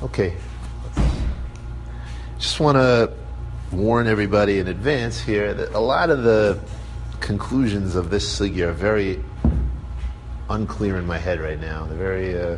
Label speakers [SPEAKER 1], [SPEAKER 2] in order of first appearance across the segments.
[SPEAKER 1] Okay. Just want to warn everybody in advance here that a lot of the conclusions of this sugya are very unclear in my head right now. They're very.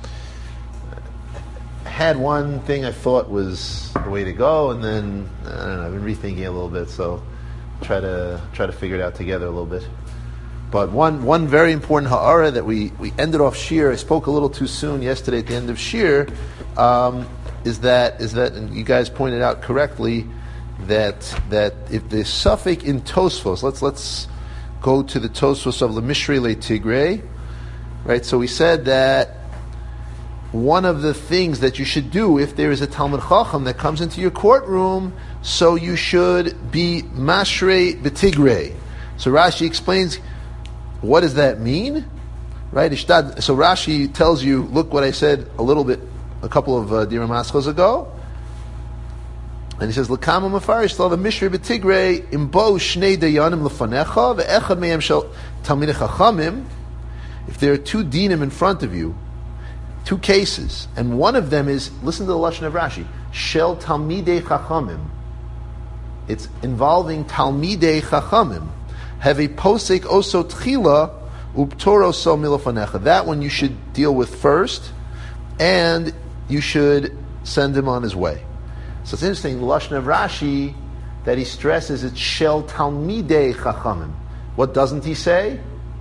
[SPEAKER 1] I had one thing I thought was the way to go, and then I don't know. I've been rethinking it a little bit, so try to figure it out together a little bit. But one very important ha'ara that we ended off shir. I spoke a little too soon yesterday at the end of shir. Is that and you guys pointed out correctly that if the suffix in Tosfos, let's go to the Tosfos of Lemishri Le Tigrei, right? So we said that one of the things that you should do if there is a Talmud Chacham that comes into your courtroom, so you should be Mashrei B'Tigrei. So Rashi explains, what does that mean? Right? So Rashi tells you, look what I said a couple of Dira Maschos ago. And he says, L'kama mafarish the Mishrei B'Tigrei imbo shnei dayanim lefanecha ve'echad me'em shel Talmidei Chachamim. If there are two dinim in front of you, two cases, and one of them is, listen to the lashon of Rashi, shel Talmidei Chachamim. It's involving Talmidei Chachamim. Have a posek oso tchila uptoro so milofanecha. That one you should deal with first, and you should send him on his way. So it's interesting, the lashon of Rashi, that he stresses it's shel talmidei chachamim. What doesn't he say?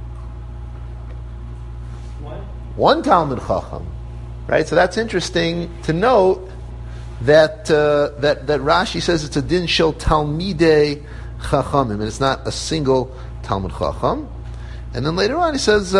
[SPEAKER 1] One Talmud Chacham, right? So that's interesting to note that that Rashi says it's a din shel talmidei Chachamim, and it's not a single Talmud Chacham. And then later on he says,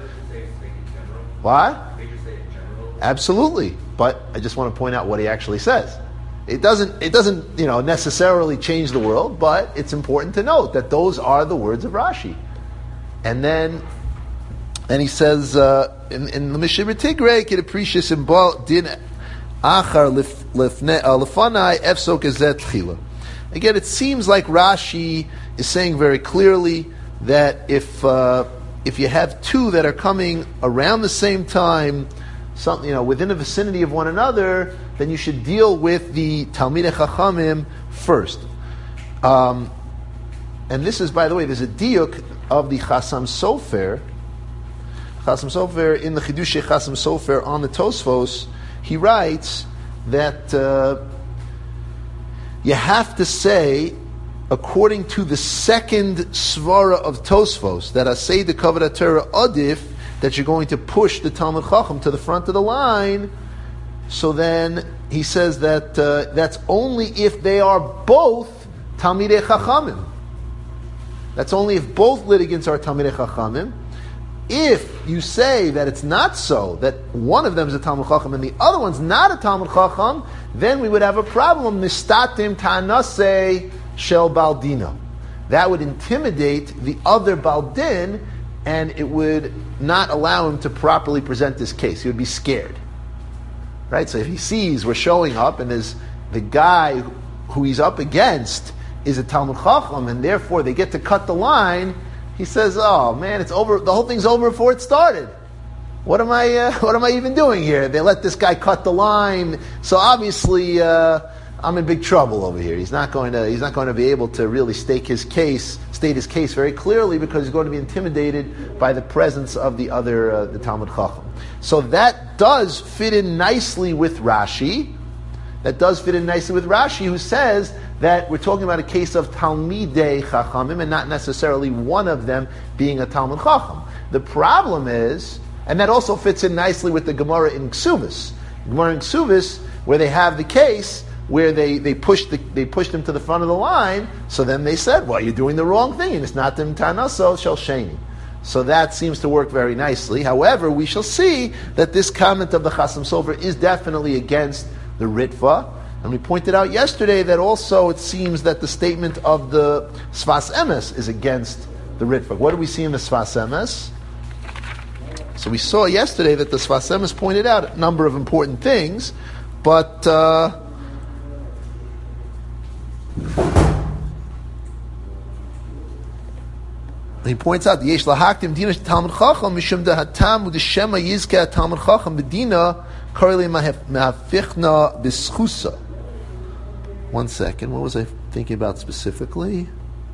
[SPEAKER 1] what? Absolutely. But I just want to point out what he actually says. It doesn't necessarily change the world, but it's important to note that those are the words of Rashi. And then he says in the Mishnah Tigrei, Kid Aprecious in Din Achar Lefanai Efsok Ezet Chila. Again, it seems like Rashi is saying very clearly that if you have two that are coming around the same time, within the vicinity of one another, then you should deal with the Talmidei Chachamim first. And this is, by the way, there's a diuk of the Chasam Sofer. Chasam Sofer, in the Chidushei Chasam Sofer on the Tosfos, he writes that you have to say, according to the second svara of Tosfos, that Asay the Kavod Torah Adif, that you're going to push the Talmud Chacham to the front of the line. So then he says that that's only if they are both Talmidei Chachamim. That's only if both litigants are Talmidei Chachamim. If you say that it's not so, that one of them is a Talmud Chacham and the other one's not a Talmud Chacham, then we would have a problem. Nistatim ta'anaseh shel baldina. That would intimidate the other baldin, and it would not allow him to properly present this case. He would be scared. Right? So if he sees we're showing up and there's the guy who he's up against is a Talmud Chacham, and therefore they get to cut the line, he says, "Oh man, it's over. The whole thing's over before it started. What am I even doing here? They let this guy cut the line, so obviously I'm in big trouble over here. He's not going to be able to really state his case very clearly, because he's going to be intimidated by the presence of the other the Talmud Chacham. So that does fit in nicely with Rashi. Who says that we're talking about a case of Talmidei Chachamim and not necessarily one of them being a Talmud Chacham. The problem is, and that also fits in nicely with the Gemara in Ksubis. Gemara in Ksubis, where they have the case where they pushed him to the front of the line, so then they said, well, you're doing the wrong thing, and it's not them Tanaso Shel Sheni. So that seems to work very nicely. However, we shall see that this comment of the Chasam Sofer is definitely against the Ritva. And we pointed out yesterday that also it seems that the statement of the Sfas Emes is against the Ritva. What do we see in the Sfas Emes? So we saw yesterday that the Sfas Emes pointed out a number of important things, but he points out the Yesh Lahaktim Dina Talmud Chacham Mishum Dehatam Udeshema Yizka Talmud Chacham Bedina Koreli mahafichna bischusa. One second, what was I thinking about specifically?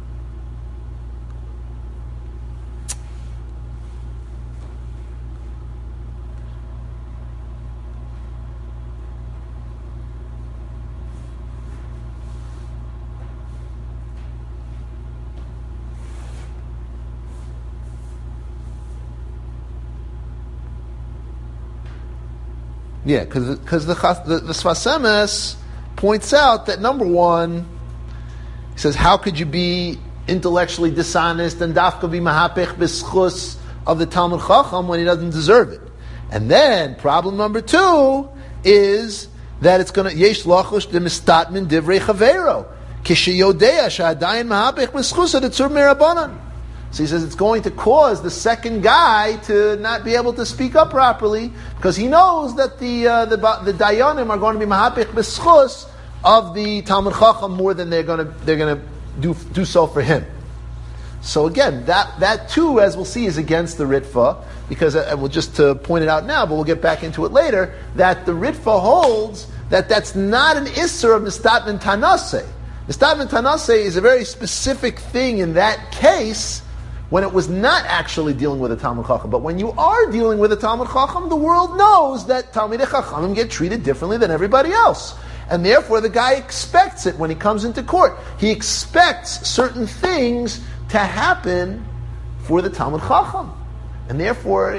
[SPEAKER 1] Yeah, because the Sfas Emes points out that number one, he says, how could you be intellectually dishonest and dafka be mahapech b'schus of the Talmud Chacham when he doesn't deserve it? And then problem number two is that it's going to yesh lachush de mistatmin divrei chavero kishiyodea sha'adayin mahapech b'schus of the tzur mirabanan. So he says it's going to cause the second guy to not be able to speak up properly because he knows that the dayanim are going to be mahapich b'schus of the Talmud Chacham more than they're going to do so for him. So again, that too, as we'll see, is against the Ritva because and we'll just point it out now, but we'll get back into it later. That the Ritva holds that that's not an isser of Nistatman Tanase. Nistatman Tanase is a very specific thing in that case, when it was not actually dealing with a Talmud Chacham. But when you are dealing with a Talmud Chacham, the world knows that Talmidei Chachamim get treated differently than everybody else. And therefore the guy expects it when he comes into court. He expects certain things to happen for the Talmud Chacham. And therefore,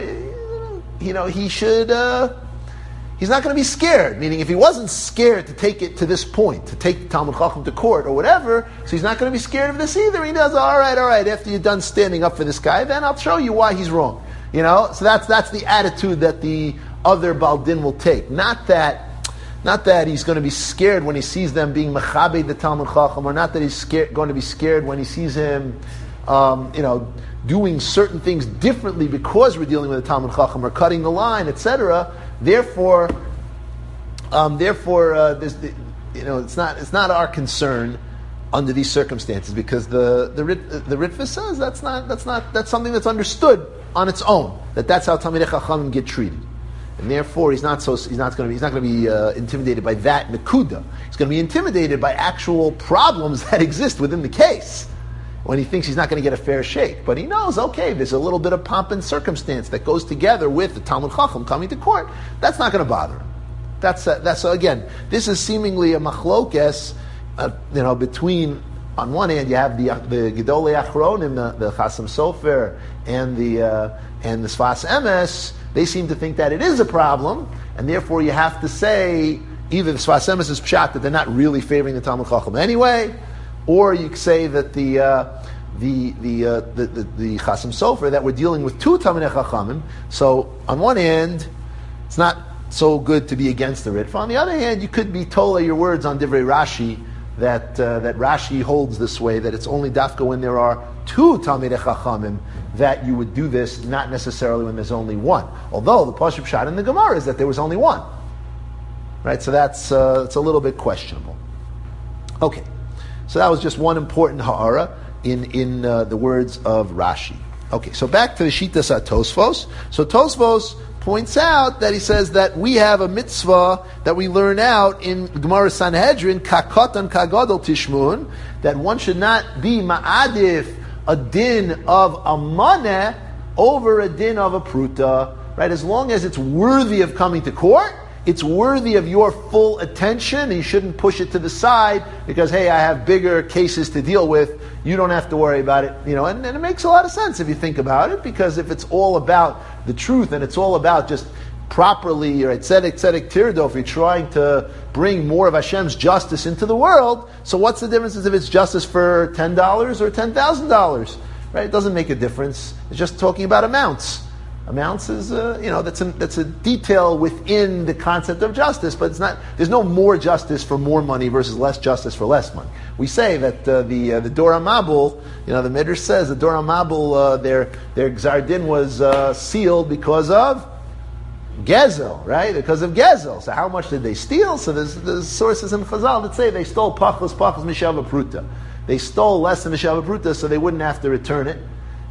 [SPEAKER 1] he should... he's not going to be scared. Meaning, if he wasn't scared to take it to this point, to take the Talmud Chacham to court or whatever, so he's not going to be scared of this either. He does, all right. After you're done standing up for this guy, then I'll show you why he's wrong. So that's the attitude that the other Baldin will take. Not that he's going to be scared when he sees them being mechabed the Talmud Chacham, or not that he's going to be scared when he sees him, doing certain things differently because we're dealing with a Talmud Chacham or cutting the line, etc. Therefore, it's not our concern under these circumstances because the Ritva says that's something that's understood on its own, that's how Talmidei Chachamim get treated, and therefore he's not going to be intimidated by that nekuda. He's going to be intimidated by actual problems that exist within the case, when he thinks he's not going to get a fair shake. But he knows, okay, there's a little bit of pomp and circumstance that goes together with the Talmud Chacham coming to court. That's not going to bother him. So again, this is seemingly a machlokes, between, on one hand, you have the Gedolei Achronim, the Chasam Sofer, and the Sfas Emes. They seem to think that it is a problem, and therefore you have to say, either the Sfas Emes is pshat, that they're not really favoring the Talmud Chacham anyway, or you could say that the Chasam Sofer, that we're dealing with two Talmidei Chachamim. So on one hand, it's not so good to be against the Ritva. On the other hand, you could be tola your words on Divrei Rashi that Rashi holds this way, that it's only dafka when there are two Talmidei Chachamim that you would do this, not necessarily when there's only one. Although the Pashup Pshat in the Gemara is that there was only one, right? So it's a little bit questionable. Okay. So that was just one important ha'ara in the words of Rashi. Okay, so back to the Shitas at Tosfos. So Tosfos points out that he says that we have a mitzvah that we learn out in Gemara Sanhedrin, Kakatan Kagadol Tishmun, that one should not be ma'adif a din of a maneh over a din of a pruta, right? As long as it's worthy of coming to court, it's worthy of your full attention, and you shouldn't push it to the side because, hey, I have bigger cases to deal with. You don't have to worry about it, and it makes a lot of sense if you think about it, because if it's all about the truth and it's all about just properly, or tzedek tirdo, if you're trying to bring more of Hashem's justice into the world, so what's the difference if it's justice for $10 or $10,000, right? It doesn't make a difference. It's just talking about amounts. Amounts is, that's a detail within the concept of justice, but it's not. There's no more justice for more money versus less justice for less money. We say that the Dor HaMabul, the Midrash says the Dor HaMabul, their Gzar Din was sealed because of Gezel, right? Because of Gezel. So how much did they steal? So there's sources in Chazal that say they stole pachos mishava pruta. They stole less than mishava pruta, so they wouldn't have to return it.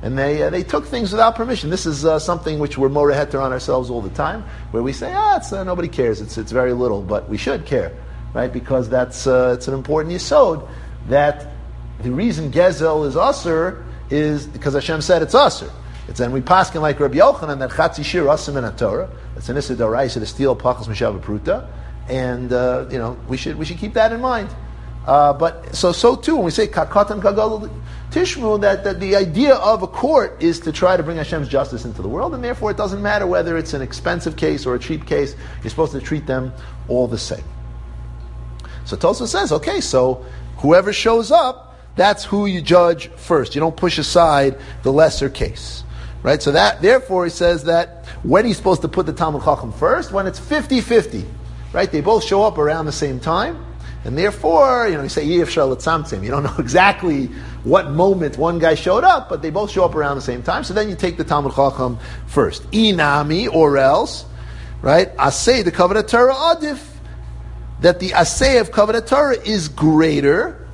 [SPEAKER 1] And they took things without permission. This is something which we're more heter on ourselves all the time, where we say, nobody cares, it's very little, but we should care, right? Because that's it's an important yesod, that the reason Gezel is Asr is because Hashem said it's Asr. It's then we paskin like Rabbi Yochanan that Chatzi Shir Asim in Torah. That's an Issa D'Oraisa to steal Pachas Mishava Pruta, and we should keep that in mind. But so too when we say Kakatan Kagal Tishmu, that the idea of a court is to try to bring Hashem's justice into the world, and therefore it doesn't matter whether it's an expensive case or a cheap case. You're supposed to treat them all the same. So Tosfos says, okay, so whoever shows up, that's who you judge first. You don't push aside the lesser case. Right? So that, therefore, he says that when he's supposed to put the Talmud Chacham first, when it's 50-50. Right? They both show up around the same time. And therefore, you say, you don't know exactly what moment one guy showed up, but they both show up around the same time. So then you take the Talmud Chacham first. Inami, or else, right? Asay, the Kavod Torah Adif, that the Asay of Kavod Torah is greater,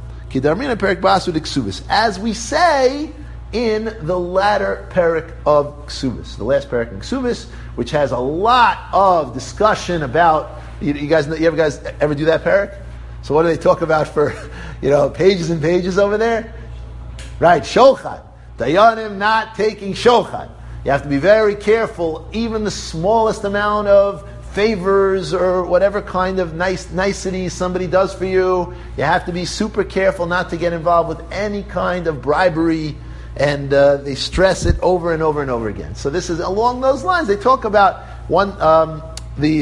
[SPEAKER 1] as we say in the latter parak of Ksubis, the last parak in Ksubis, which has a lot of discussion about, you guys ever do that parak? So what do they talk about for, pages and pages over there? Right, Shochad. Dayanim not taking Shochad. You have to be very careful, even the smallest amount of favors or whatever kind of niceties somebody does for you. You have to be super careful not to get involved with any kind of bribery, and they stress it over and over and over again. So this is along those lines. They talk about one of the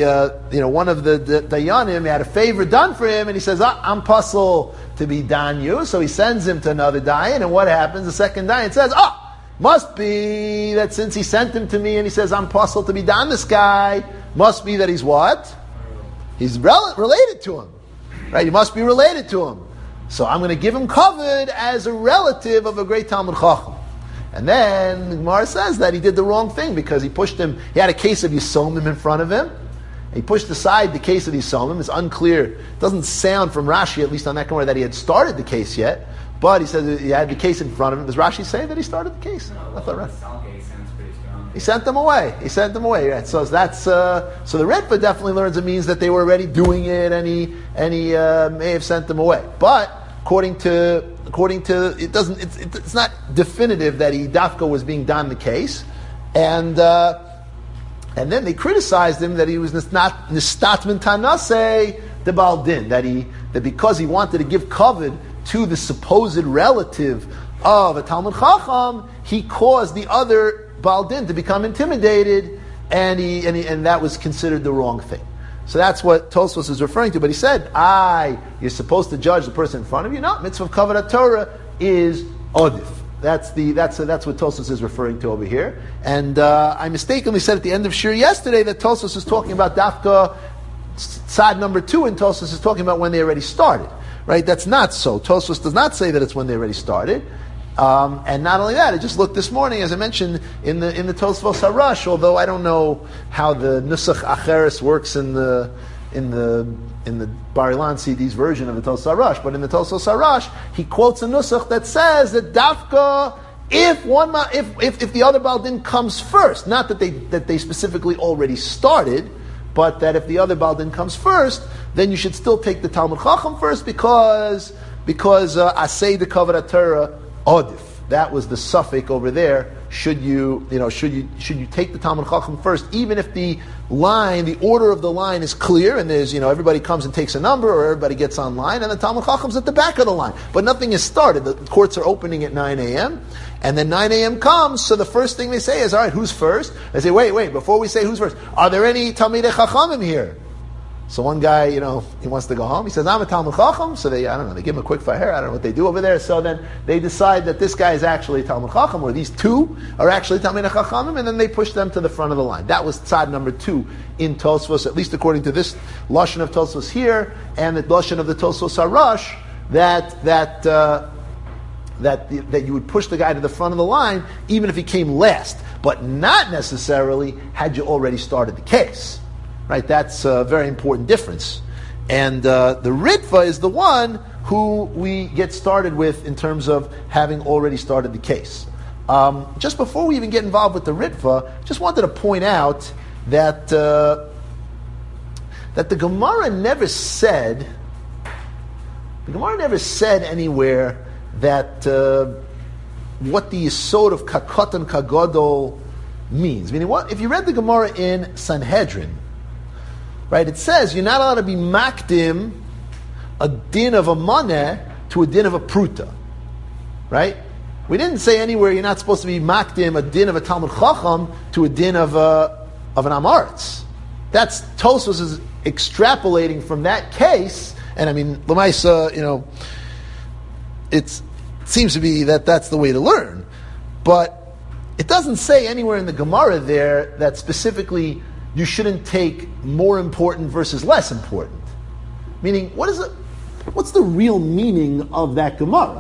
[SPEAKER 1] Dayanim had a favor done for him, and he says, I'm puzzled to be dan you. So he sends him to another Dayan, and what happens? The second Dayan says, must be that since he sent him to me and he says, I'm puzzled to be dan this guy, must be that he's what? He's related to him. Right? He must be related to him. So I'm going to give him covered as a relative of a great Talmud Chacham. And then the Gemara says that he did the wrong thing because he pushed him. He had a case of Yisomim in front of him. He pushed aside the case of Yisomim. It's unclear. It doesn't sound from Rashi, at least on that Gemara, that he had started the case yet. But he says he had the case in front of him. Does Rashi say that he started the case?
[SPEAKER 2] No,
[SPEAKER 1] I thought right.
[SPEAKER 2] He sent them away.
[SPEAKER 1] He sent them away. Right? So that's so the Ritva definitely learns it means that they were already doing it, and he may have sent them away. But according to it doesn't. It's not definitive that he dafka was being done the case, and then they criticized him that he was not nistatman tanase the baldin, that because he wanted to give kavod to the supposed relative of a Talmud Chacham, he caused the other Baldin to become intimidated, and that was considered the wrong thing. So that's what Tosfos is referring to. But he said, you're supposed to judge the person in front of you. No, mitzvah of Kavod Torah is odif. That's what Tosfos is referring to over here. And I mistakenly said at the end of Shir yesterday that Tosfos is talking about Dafka Tzad number 2, and Tosfos is talking about when they already started. Right? That's not so. Tosfos does not say that it's when they already started. And not only that, I just looked this morning, as I mentioned, in the Tosfos Harash, although I don't know how the Nusach Acheres works in the Bar Ilan CD's version of the Tosfos Harash, but in the Tosfos Harash, he quotes a Nusach that says that Dafka, if the other Baldin comes first, not that they specifically already started, but that if the other Baldin comes first, then you should still take the Talmud Chacham first because Asay the Kavod Torah Odif. That was the suffix over there. Should you take the Talmud Chacham first, even if the order of the line is clear, and there's, everybody comes and takes a number, or everybody gets online, and the Talmud Chacham's at the back of the line. But nothing is started. The courts are opening at 9 a.m., and then 9 a.m. comes, so the first thing they say is, all right, who's first? They say, wait, before we say who's first, are there any Talmidei Chachamim here? So one guy, he wants to go home. He says, I'm a Talmud Chacham. So they give him a quick fire. I don't know what they do over there. So then they decide that this guy is actually a Talmud Chacham, or these two are actually Talmidei Chachamim, and then they push them to the front of the line. That was tzad number 2 in Tosfos, at least according to this lashon of Tosfos here, and the lashon of the Tosfos Harash, that you would push the guy to the front of the line, even if he came last, but not necessarily had you already started the case. Right, that's a very important difference. And the Ritva is the one who we get started with in terms of having already started the case. Just before we even get involved with the Ritva, just wanted to point out that that the Gemara never said anywhere that what the yesod of kakot and kagodol means. Meaning, what if you read the Gemara in Sanhedrin, right? It says you're not allowed to be makdim a din of a maneh to a din of a pruta, right? We didn't say anywhere you're not supposed to be makdim a din of a Talmud Chacham to a din of an Amartz. That's Tosfos is extrapolating from that case, and I mean, L'maisa, it seems to be that's the way to learn, but it doesn't say anywhere in the Gemara there that specifically you shouldn't take more important versus less important. Meaning, what's the real meaning of that Gemara?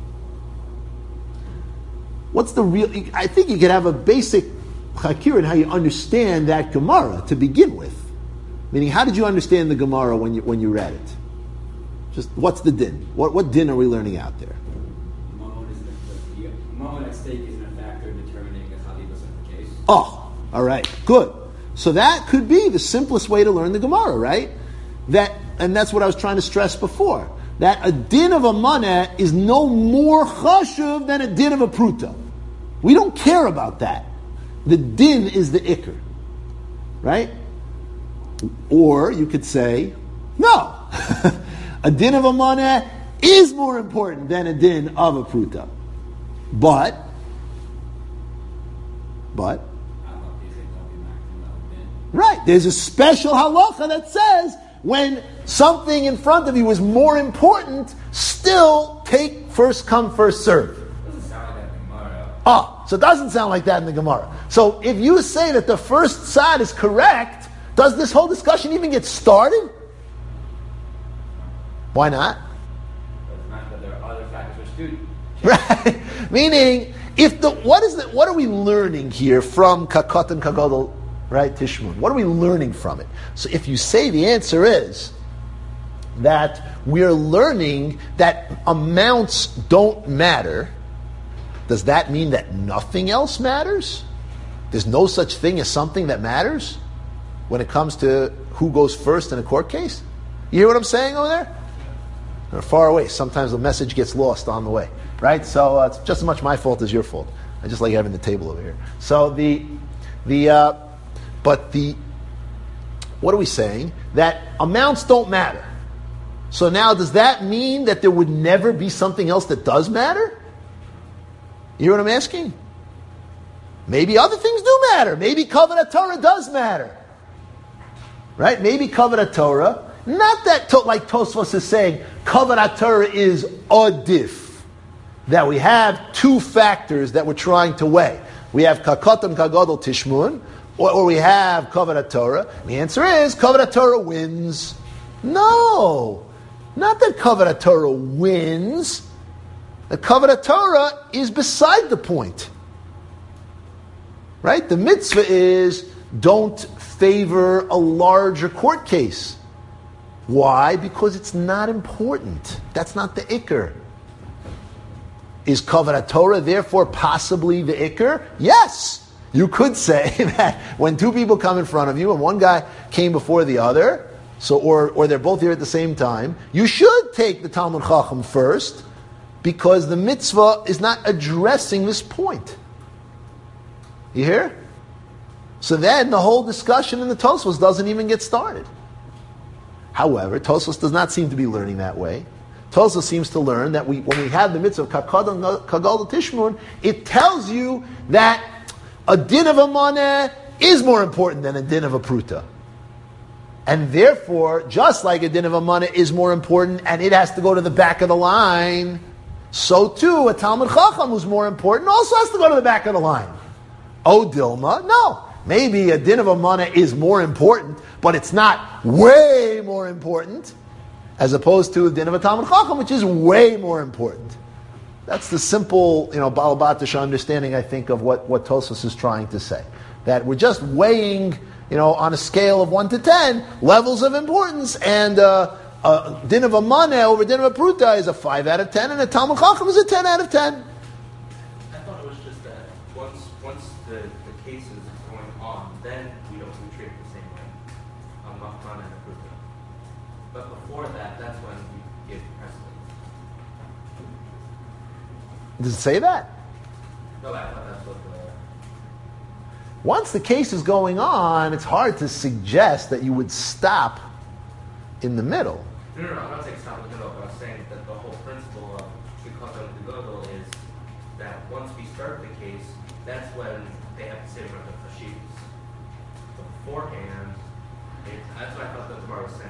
[SPEAKER 1] I think you could have a basic chakir in how you understand that Gemara to begin with. Meaning, how did you understand the Gemara when you read it? Just what's the din? What din are we learning out there?
[SPEAKER 2] The moment at stake isn't a factor in determining the chalibas of the case.
[SPEAKER 1] Oh, all right, good. So that could be the simplest way to learn the Gemara, right? And that's what I was trying to stress before. That a din of a maneh is no more chashuv than a din of a pruta. We don't care about that. The din is the ikr, right? Or you could say, no, a din of a maneh is more important than a din of a pruta. But, right, there's a special halacha that says when something in front of you is more important, still take first come, first serve.
[SPEAKER 2] Doesn't sound like that in the Gemara.
[SPEAKER 1] So it doesn't sound like that in the Gemara. So if you say that the first side is correct, does this whole discussion even get started? Why not?
[SPEAKER 2] But there are other factors for students.
[SPEAKER 1] Right. Meaning, what are we learning here from Kakot and Kagodol, right, Tishmun? What are we learning from it? So if you say the answer is that we're learning that amounts don't matter, does that mean that nothing else matters? There's no such thing as something that matters when it comes to who goes first in a court case? You hear what I'm saying over there? They're far away. Sometimes the message gets lost on the way, right? So it's just as much my fault as your fault. I just like having the table over here. So what are we saying? That amounts don't matter. So now does that mean that there would never be something else that does matter? You hear what I'm asking? Maybe other things do matter. Maybe Kavod Torah does matter. Right? Maybe Kavod Torah, not that like Tosfos is saying, Kavod Torah is adif. That we have two factors that we're trying to weigh. We have Kakot and Kagodol Tishmun, or we have Kavod Torah. The answer is Kavod Torah wins. No, not that Kavod Torah wins. The Kavod Torah is beside the point. Right? The mitzvah is don't favor a larger court case. Why? Because it's not important. That's not the ikr. Is Kavod Torah therefore possibly the ikr? Yes. You could say that when two people come in front of you and one guy came before the other, or they're both here at the same time, you should take the Talmud Chacham first because the mitzvah is not addressing this point. You hear? So then the whole discussion in the Tosfos doesn't even get started. However, Tosfos does not seem to be learning that way. Tosfos seems to learn that when we have the mitzvah of Kagodol Tishmun, it tells you that a din of a maneh is more important than a din of a pruta. And therefore, just like a din of a maneh is more important and it has to go to the back of the line, so too a Talmud Chacham who's more important also has to go to the back of the line. Oh, Dilma, no. Maybe a din of a maneh is more important, but it's not way more important, as opposed to a din of a Talmud Chacham, which is way more important. That's the simple, Baal Batish understanding, I think, of what Tosfos is trying to say. That we're just weighing, on a scale of 1 to 10, levels of importance, and a din of a maneh over din of a pruta is a 5 out of 10, and a Talmud Chacham is a 10 out of 10.
[SPEAKER 3] I thought it was just that But before that, that's when you give precedence.
[SPEAKER 1] Does it say that?
[SPEAKER 3] No, I thought that's what
[SPEAKER 1] Once the case is going on, it's hard to suggest that you would stop in the middle.
[SPEAKER 3] No, I'm not saying stop in the middle, but I'm saying that the whole principle of Kikoton Gegodol is that once we start the case, that's when they have to say about the Chashivas. Beforehand, that's what I thought the Gemara was saying.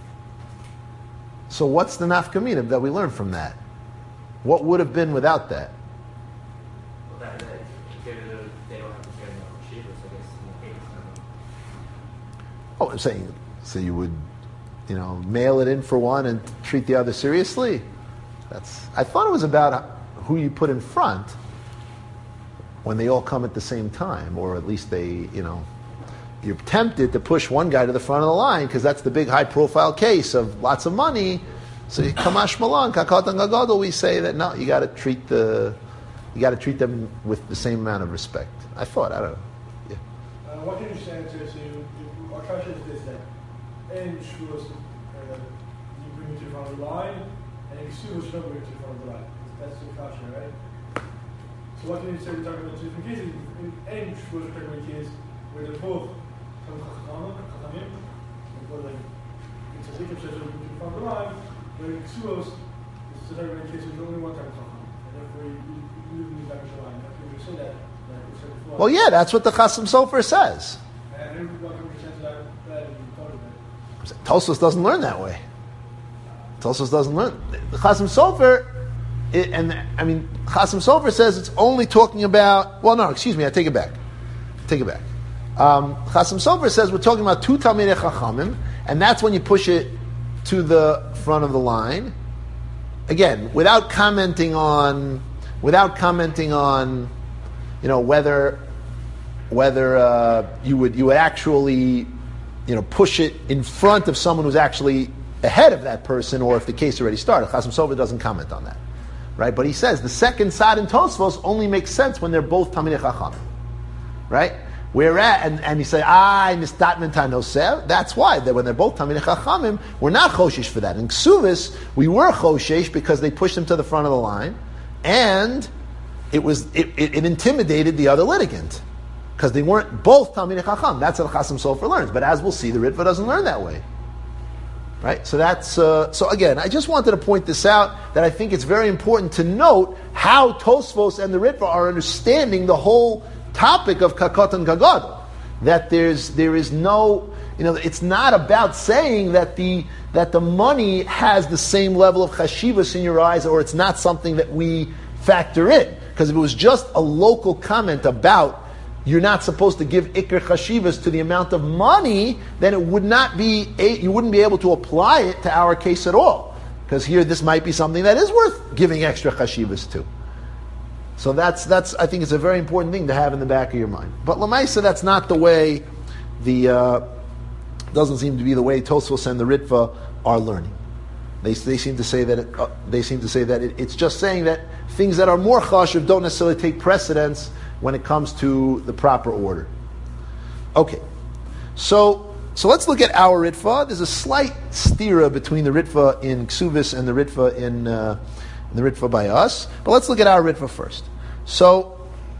[SPEAKER 1] So what's the nafkamina that we learn from that? What would have been without that?
[SPEAKER 3] Well, they don't have to say about Chashivas, I guess, in the case.
[SPEAKER 1] Oh, I'm saying, so you would, mail it in for one and treat the other seriously? I thought it was about who you put in front when they all come at the same time, or at least they, you're tempted to push one guy to the front of the line because that's the big high-profile case of lots of money. So Kamash Malan, Kakatan Gagadol, we say that no, you got to treat them with the same amount of respect. I thought, I don't know. Yeah.
[SPEAKER 4] What can you say to our kasha is this that in Shavuos you bring it to the front of the line, and in Ksuvos you don't bring it to the front of the line. That's the kasha, right? So what can you say? We're talking about two different cases. In Shavuos we're talking about a case where they're both Chachamim, it's a Zikr says we're bringing it to the front of the line, but in Ksuvos it's a talking about a case where there's only one type of Chacham, and therefore you move the back of the line. After we say that, like we said before.
[SPEAKER 1] Well, yeah, that's what the Chasam Sofer says.
[SPEAKER 4] And what can we say to that you thought of it?
[SPEAKER 1] Tosfos doesn't learn that way. Tosfos doesn't learn. The Chasam Sofer, Chasam Sofer says it's only talking about. Well, no, excuse me, I take it back. Chasam Sofer says we're talking about two Talmidei Chachamim, and that's when you push it to the front of the line. Again, without commenting on, whether you would actually, push it in front of someone who's actually ahead of that person, or if the case already started. Chasam Sofer doesn't comment on that, right? But he says the second side in Tosfos only makes sense when they're both Talmidei Chachamim, right? And you say, nistatmen tanoseh. That's why that when they're both Talmidei Chachamim, we're not choshesh for that. In Ksuvos, we were choshesh because they pushed them to the front of the line, and it intimidated the other litigant because they weren't both Talmidei Chacham. That's what Chasam Sofer learns. But as we'll see, the Ritva doesn't learn that way, right? So that's so again. I just wanted to point this out that I think it's very important to note how Tosfos and the Ritva are understanding the whole topic of Kakot and Gagadol. That there is no, it's not about saying that the money has the same level of chashivas in your eyes, or it's not something that we factor in. Because if it was just a local comment about you're not supposed to give ikr chashivas to the amount of money, then it would not be you wouldn't be able to apply it to our case at all. Because here this might be something that is worth giving extra chashivas to. So that's I think it's a very important thing to have in the back of your mind. But Lamaisa, that's not the way doesn't seem to be the way Tosfos and the Ritva are learning. They seem to say that it's just saying that things that are more chashuv don't necessarily take precedence when it comes to the proper order. Okay, so let's look at our Ritva. There's a slight stira between the Ritva in Ksuvos and the Ritva in the Ritva by us. But let's look at our Ritva first. So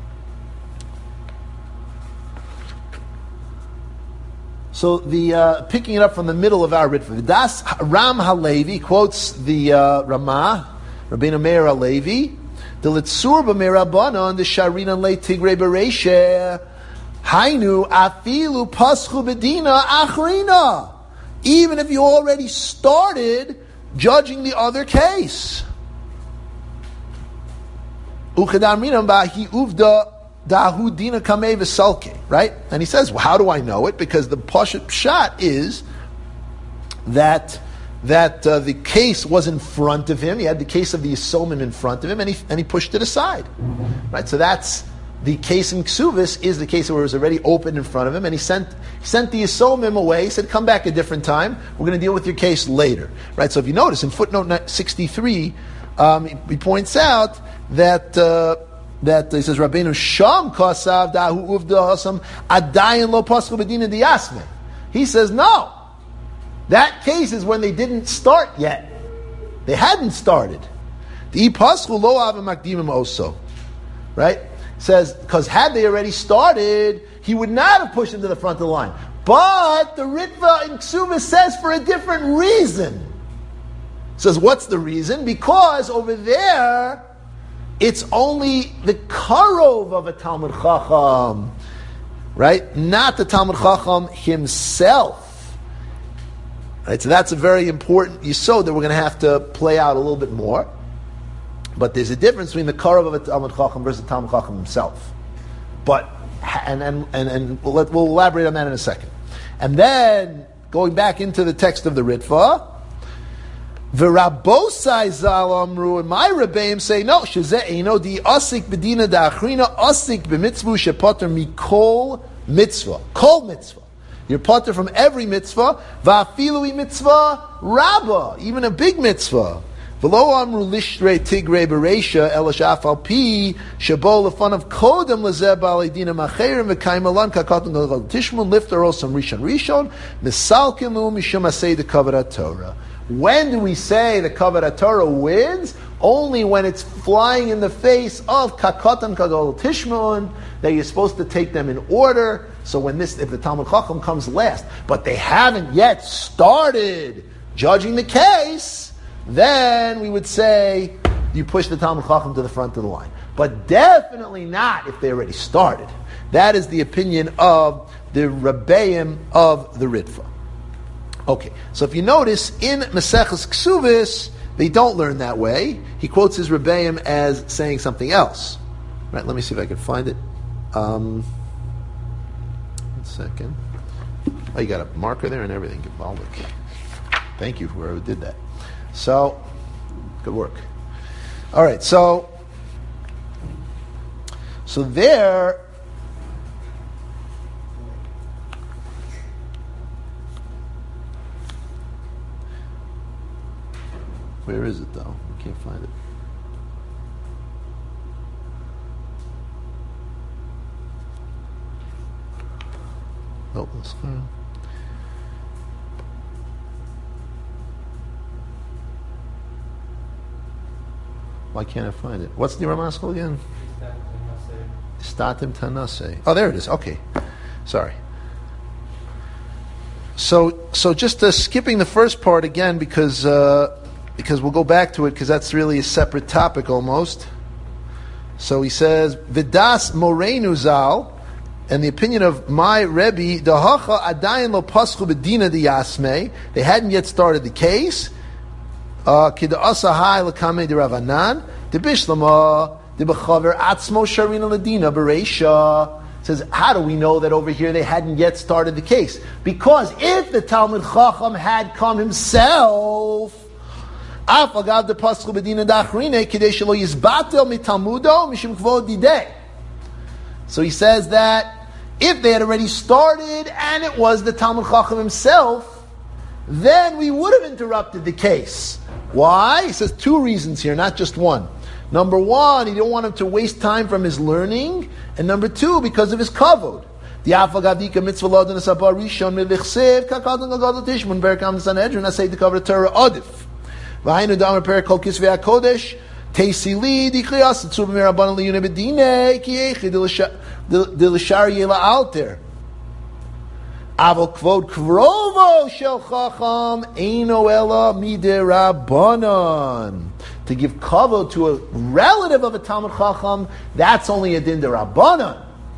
[SPEAKER 1] the picking it up from the middle of our Ritva. Das Ram Halevi quotes the Ramah, Rabbeinu Meir Halevi, the Litzur b'Merabanan, the Sharinan Le Tigre Bereishe, Hainu Afilu Paschu Bedina Achrina. Even if you already started judging the other case. Right? And he says, well, how do I know it? Because the Pashat Pshat is that the case was in front of him. He had the case of the Yisomim in front of him, and he pushed it aside. Right? So that's the case in Ksuvos is the case where it was already open in front of him, and he sent the Yisomim away. He said, come back a different time. We're going to deal with your case later. Right? So if you notice, in footnote 63, he points out that he says Rabbeinu Sham Kasav Dahu Uvda Hasam Adayin Lo Paschu Bedina Diyasme. He says no. That case is when they didn't start yet. They hadn't started. The ipaschu lo avim makdimim also, right? Says because had they already started, he would not have pushed him to the front of the line. But the Ritva in Ksubis says for a different reason. Says what's the reason? Because over there, it's only the karov of a Talmud Chacham, right? Not the Talmud Chacham himself. Right? So that's a very important yesod that we're going to have to play out a little bit more. But there's a difference between the karov of a Talmud Chacham versus the Talmud Chacham himself. But we'll elaborate on that in a second. And then going back into the text of the Ritva. V'rabosai zal amru, and my Rebbeim say no. Shezeh eino di asik bedina da'achrina asik b'mitzvu shepater mikol mitzvah. Kol mitzvah. You're pater from every mitzvah. Va'afilui mitzvah rabba, even a big mitzvah. V'lo amru lishtrei tigrei bereisha elashaf al pi shabo lefan of kodem lezeh ba'alei dina macherim v'kaim alan kakatan galgal tishmun lifter osam rishon misalkimu mishum asay the kavod Torah. When do we say the Kavod Torah wins? Only when it's flying in the face of Kakatan Kadol Tishmun, that you're supposed to take them in order. So when if the Talmud Chacham comes last, but they haven't yet started judging the case, then we would say you push the Talmud Chacham to the front of the line. But definitely not if they already started. That is the opinion of the Rebbeim of the Ritva. Okay, so if you notice, in Maseches Ksubis, they don't learn that way. He quotes his Rebbeim as saying something else. Right, let me see if I can find it. 1 second. Oh, you got a marker there and everything. Givaldic. Thank you, whoever did that. So, good work. All right, so there... Where is it, though? I can't find it. Oh, that's clear. Why can't I find it? What's the Ramaskal again? Statim Tanase. Oh, there it is. Okay. Sorry. So just skipping the first part again because we'll go back to it because that's really a separate topic almost. So he says, Vidas Moreinu Zal, and the opinion of my Rebbe, Dahacha Adayin Lo Paschu Bedina Diyasme, they hadn't yet started the case. Kida Asahai Lakame de Ravanan, de Bishlama, de Bechaver Atzmo Sharina Ladina Bereisha. Says, how do we know that over here they hadn't yet started the case? Because if the Talmud Chacham had come himself, so he says that if they had already started and it was the Talmud Chacham himself, then we would have interrupted the case. Why? He says 2 reasons here, not just one. Number 1, he didn't want him to waste time from his learning, and number 2, because of his kavod. V'hainu damar perek kol kisvei hakodesh teisili dikriyas tzur b'merabanan liyune bedine ki eichi dilishar yela alter aval kvod krovo shel chacham eino ela midirabanan. To give kavod to a relative of a Talmud Chacham, that's only a din derabanan.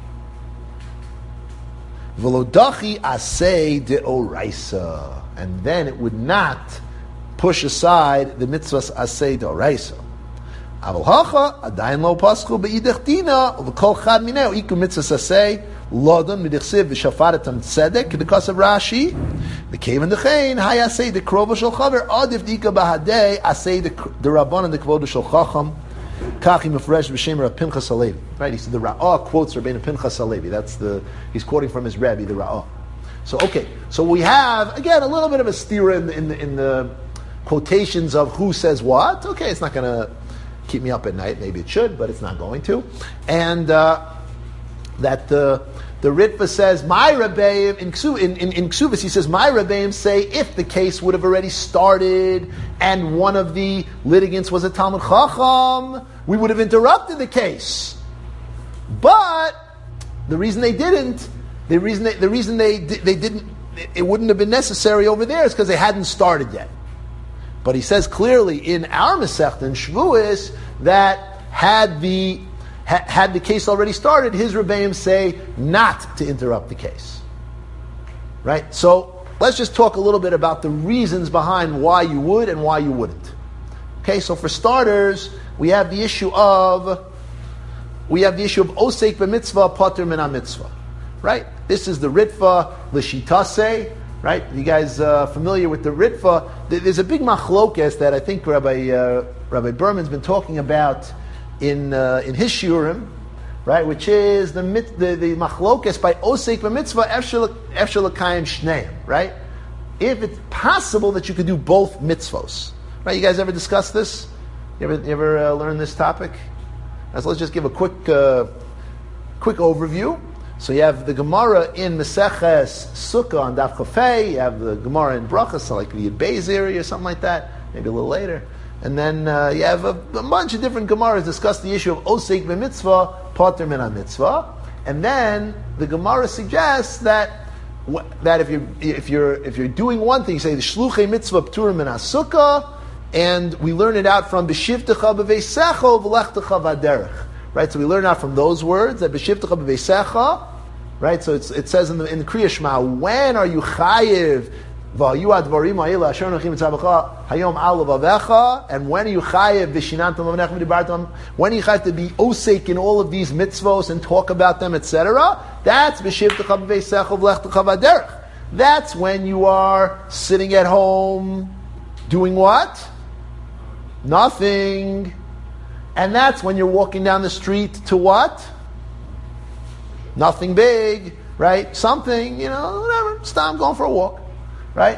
[SPEAKER 1] V'lodachi asay deoraisa, and then it would not push aside the mitzvahs asay d'oraisa. Aval hacha adayin lo paschu beidach dina v'kol chad mineu iku mitzvahs asay lodon midichsiv v'shafaretam tzedek k'dekas of Rashi the cave and the chain hay asay the krova shel chaver adif dika bahadei asay the rabbanon the kvoda shel chacham kachi mefresh b'shem Rav Pinchas Halevi. Right, he said the Ra'ah quotes Rabbeinu Pinchas Halevi. He's quoting from his Rebbe, the Ra'ah. So okay, so we have again a little bit of a stira in the quotations of who says what. Okay, it's not going to keep me up at night. Maybe it should, but it's not going to. And that the The Ritva says, my Rebbeim, in Ksubis, he says, my Rebbeim say, if the case would have already started and one of the litigants was a Talmud Chacham, we would have interrupted the case. But the reason they didn't, the reason they didn't, it wouldn't have been necessary over there is because they hadn't started yet. But he says clearly in our Masechta in Shavuos that had the case already started, his Rebbeim say not to interrupt the case. Right? So let's just talk a little bit about the reasons behind why you would and why you wouldn't. Okay, so for starters, we have the issue of osek b'mitzvah pater min mitzvah. Right? This is the Ritva l'shitase. Right? You guys familiar with the Ritva? There's a big machlokes that I think Rabbi Berman's been talking about in his shiurim, right? Which is the machlokes by osek b'mitzvah efshel l'kayim shneim, right? If it's possible that you could do both mitzvos, right? You guys ever discuss this? You ever learn this topic? So let's just give a quick overview. So you have the Gemara in Meseches Sukkah on Daf Chafei. You have the Gemara in Brachas, so like the Beis area or something like that, maybe a little later. And then you have a bunch of different Gemaras discuss the issue of osek b'mitzvah, pater min mitzvah. And then the Gemara suggests that if you're doing one thing, you say the shluchei mitzvah p'turim min sukkah, and we learn it out from b'shivtecha b'veisecha v'lechtecha v'aderech. Right, so we learn out from those words that b'shivtecha b'veisecha. Right, so it says in the Kriya Shema, when are you chayiv v'hayu advarim ha'ila asher nochim etzabecha hayom al levavecha, and when are you chayiv v'shinantam avnechem v'dibartam? When are you chayiv to be osek in all of these mitzvos and talk about them, etc.? That's b'shivtecha b'veisecha v'lechtecha v'aderech. That's when you are sitting at home doing what? Nothing. And that's when you're walking down the street to what? Nothing big, right? Something, whatever. I'm going for a walk, right?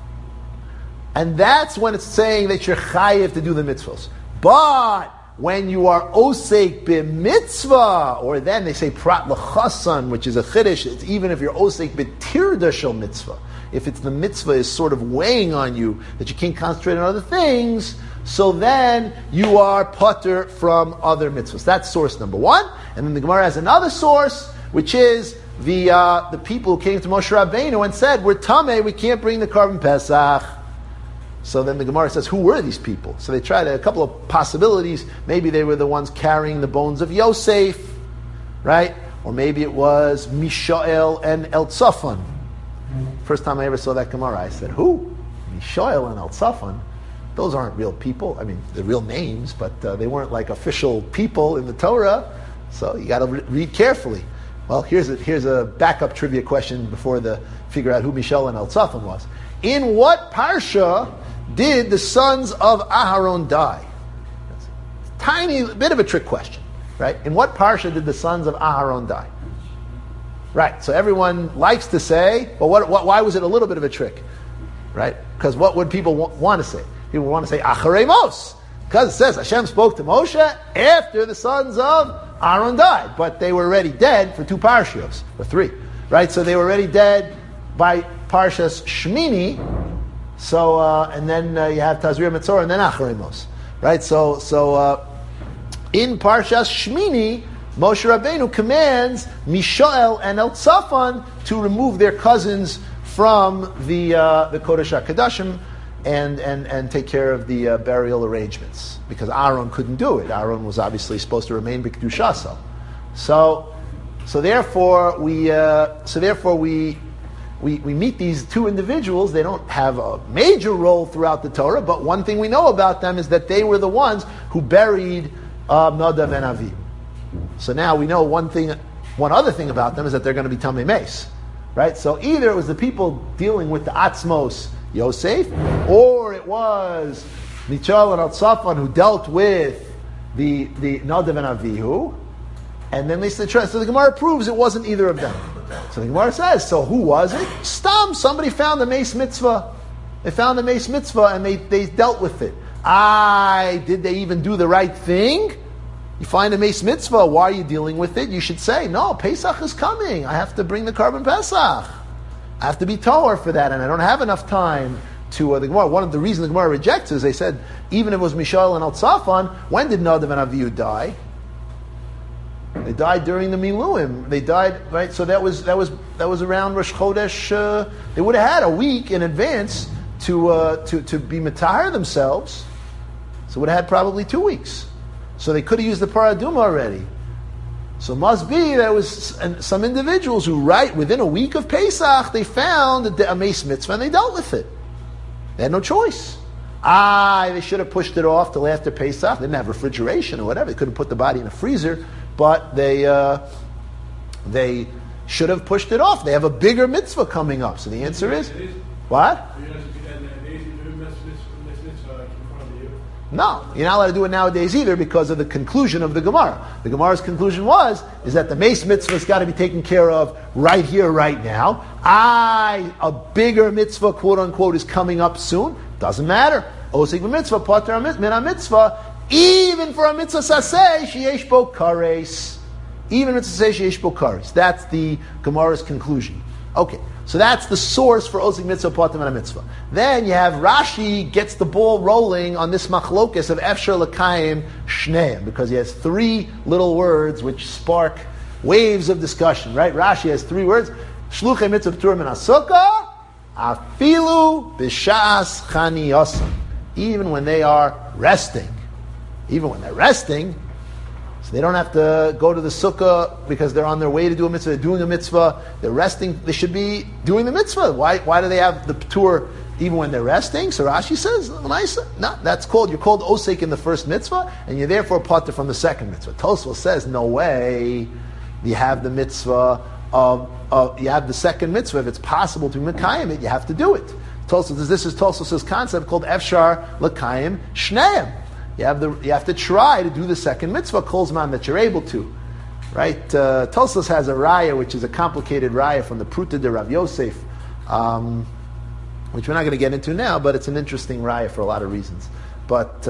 [SPEAKER 1] And that's when it's saying that you're chayiv to do the mitzvahs. But when you are osek b'mitzvah, or then they say prat l'chasan, which is a chiddush, it's even if you're osek b'tirda shel mitzvah. If it's the mitzvah is sort of weighing on you, that you can't concentrate on other things, so then you are pater from other mitzvahs. That's source number one. And then the Gemara has another source, which is the people who came to Moshe Rabbeinu and said, we're tameh, we can't bring the Karban Pesach. So then the Gemara says, who were these people? So they tried a couple of possibilities. Maybe they were the ones carrying the bones of Yosef, right? Or maybe it was Mishael and Eltzafan. First time I ever saw that Gemara, I said, who? Mishael and Eltzafan? Those aren't real people. I mean, they're real names, but they weren't like official people in the Torah. So you got to read carefully. Well, here's a backup trivia question before figure out who Mishael and Eltzafan was. In what parsha did the sons of Aharon die? That's a tiny bit of a trick question, right? In what parsha did the sons of Aharon die? Right. So everyone likes to say, well, why was it a little bit of a trick, right? Because what would people want to say? People want to say Acharei Mos, because it says Hashem spoke to Moshe after the sons of Aaron died, but they were already dead for 2 parshas, or 3, right? So they were already dead by Parshas Shmini. So and then you have Tazria Metzora and then Acharei Mos, right? So in Parshas Shmini, Moshe Rabbeinu commands Mishael and Eltzafan to remove their cousins from the Kodesh HaKodashim and take care of the burial arrangements, because Aaron couldn't do it. Aaron was obviously supposed to remain b'kedushaso. So therefore we meet these 2 individuals. They don't have a major role throughout the Torah, but one thing we know about them is that they were the ones who buried Nadav and Avihu. So now we know one other thing about them is that they're going to be Tamei Meis, right? So either it was the people dealing with the Atzmos Yosef, or it was Michal and Eltzafan who dealt with the Nadav and Avihu, and then they said, so the Gemara proves it wasn't either of them. So the Gemara says, so who was it? Stam, somebody found the Meis Mitzvah. They found the Meis Mitzvah and they dealt with it. Did they even do the right thing? You find a Meis Mitzvah, why are you dealing with it? You should say, no, Pesach is coming. I have to bring the Karban Pesach. I have to be Torah for that, and I don't have enough time to the Gemara. One of the reasons the Gemara rejects is they said, even if it was Mishael and Al-Tzafan, when did Nadav and Avihu die? They died during the Miluim. They died, right? So that was around Rosh Chodesh. They would have had a week in advance to be Matahar themselves. So would have had probably 2 weeks. So they could have used the Paraduma already. So it must be there was some individuals who, right within a week of Pesach, they found a Meis Mitzvah and they dealt with it. They had no choice. They should have pushed it off till after Pesach. They didn't have refrigeration or whatever. They couldn't put the body in a freezer, but they should have pushed it off. They have a bigger mitzvah coming up. So the answer is, what? No, you're not allowed to do it nowadays either because of the conclusion of the Gemara. The Gemara's conclusion is that the Meis Mitzvah has got to be taken care of right here, right now. A bigger mitzvah, quote unquote, is coming up soon. Doesn't matter. Osik mitzvah, pater min mitzvah. Even for a mitzvah saseh, sheyesh bo kares. Even a mitzvah saseh, sheyesh bo kares. That's the Gemara's conclusion. Okay. So that's the source for Osik Mitzvah, Pater Min Mitzvah. Then you have Rashi gets the ball rolling on this machlokes of Efshar L'Kayim Shneim, because he has 3 little words which spark waves of discussion, right? Rashi has 3 words. Shluchei Mitzvah P'tur Min HaSukkah, Afilu B'Shas Chaniyosam. Even when they are resting. Even when they're resting, so they don't have to go to the sukkah because they're on their way to do a mitzvah. They're doing a mitzvah. They're resting. They should be doing the mitzvah. Why do they have the tour even when they're resting? So Rashi says, no, that's called, you're called osek in the first mitzvah, and you're therefore pater from the second mitzvah. Tosfos says, no way. You have the mitzvah you have the second mitzvah. If it's possible to mekayim it, you have to do it. This is Tosfos' concept called Efshar L'Kayim Shneim. You have to try to do the second mitzvah, kol zman, that you're able to. Right? Tosfos has a raya, which is a complicated raya from the Pruta de Rav Yosef, which we're not going to get into now, but it's an interesting raya for a lot of reasons. But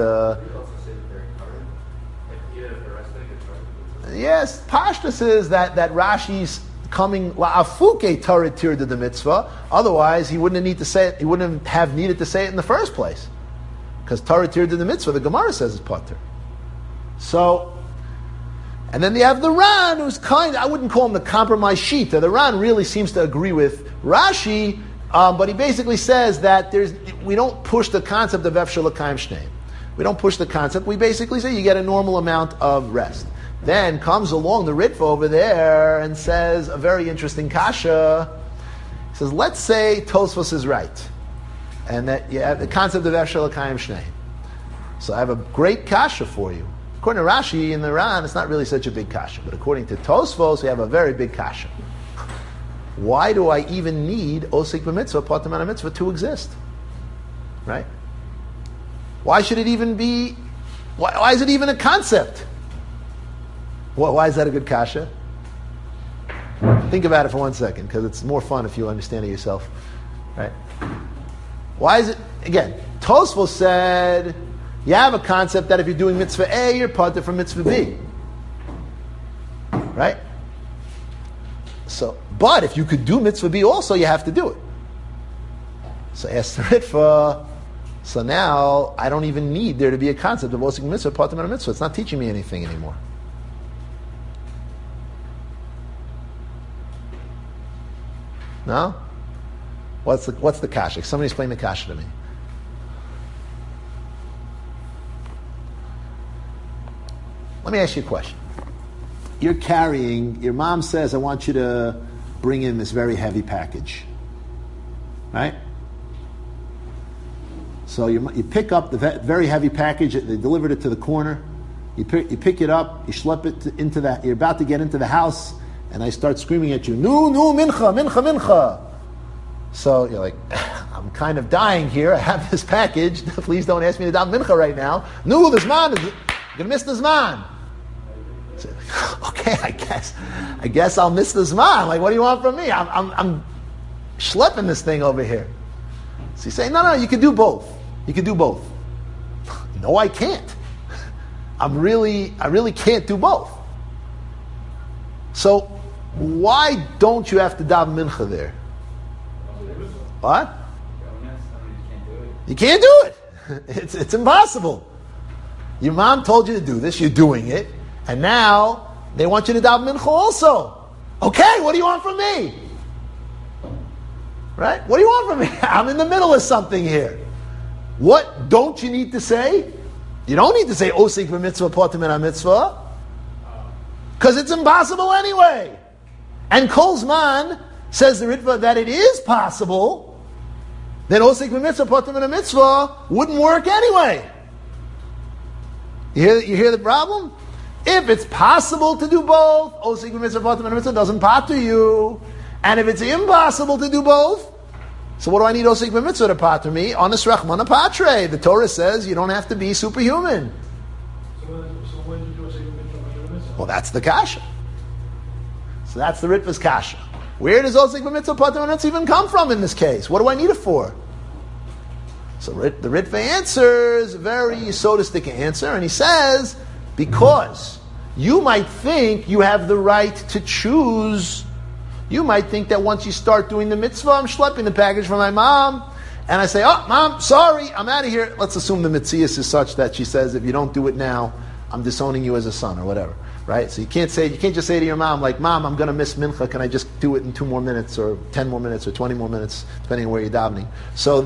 [SPEAKER 1] yes, Pashtus is that Rashi's coming la'afuke tarid tir to the mitzvah. Otherwise, he wouldn't have needed to say it in the first place. Because Torah tir to the mitzvah, the Gemara says is pater. So, and then you have the Ran, who's I wouldn't call him the compromise shita. The Ran really seems to agree with Rashi, but he basically says that we don't push the concept of Efshar L'Kayim Shneim. We don't push the concept. We basically say you get a normal amount of rest. Then comes along the Ritva over there and says a very interesting kasha. He says, let's say Tosfos is right. And that you have the concept of Efshar L'Kayim Shneim. So I have a great kasha for you. According to Rashi in the Ran, it's not really such a big kasha. But according to Tosfos, we have a very big kasha. Why do I even need Osik B'Mitzvah, Pater Min Mitzvah to exist? Right? Why should it even be... Why is it even a concept? Why is that a good kasha? Think about it for 1 second, because it's more fun if you understand it yourself. Right? Why is it, again, Tosfos said, you have a concept that if you're doing mitzvah A, you're pater from mitzvah B. Right? So, but if you could do mitzvah B also, you have to do it. So ask the Ritva, so now I don't even need there to be a concept of osik mitzvah, pater min mitzvah. It's not teaching me anything anymore. No? What's the kasha? Somebody explain the kasha to me. Let me ask you a question. You're carrying, your mom says, I want you to bring in this very heavy package. Right? So you pick up the very heavy package, they delivered it to the corner, you pick it up, you schlep it into that, you're about to get into the house, and I start screaming at you, no, mincha, mincha, mincha. So you're like, I'm kind of dying here. I have this package. Please don't ask me to daven mincha right now. No, the zman, you're gonna miss the zman. So, okay, I guess I'll miss the zman. Like, what do you want from me? I'm schlepping this thing over here. So you say, no, you can do both. You can do both. No, I can't. I really can't do both. So why don't you have to daven mincha there? What? You can't do it. It's impossible. Your mom told you to do this, you're doing it, and now they want you to daven mincha also. Okay, what do you want from me? Right? What do you want from me? I'm in the middle of something here. What don't you need to say? You don't need to say osik v'mitzvah potim min mitzvah, because it's impossible anyway. And Kolzman says the Ritva that it is possible, then osik v'mitzvah potim min mitzvah wouldn't work anyway. You hear the problem? If it's possible to do both, osik v'mitzvah potim min mitzvah doesn't pater you. And if it's impossible to do both, so what do I need osik v'mitzvah to pater me? Honest rachmana patre. The Torah says you don't have to be superhuman.
[SPEAKER 4] So when you do osik v'mitzvah?
[SPEAKER 1] Well, that's the kasha. So that's the Ritva's kasha. Where does osik v'mitzvah pater min mitzvah even come from in this case? What do I need it for? So the Ritva answers a very yesodistic answer, and he says, because you might think you have the right to choose. You might think that once you start doing the mitzvah, I'm schlepping the package from my mom, and I say, oh, mom, sorry, I'm out of here. Let's assume the mitzias is such that she says, if you don't do it now, I'm disowning you as a son, or whatever, right? So you can't just say to your mom, like, Mom, I'm going to miss mincha, can I just do it in 2 more minutes, or 10 more minutes, or 20 more minutes, depending on where you're davening. So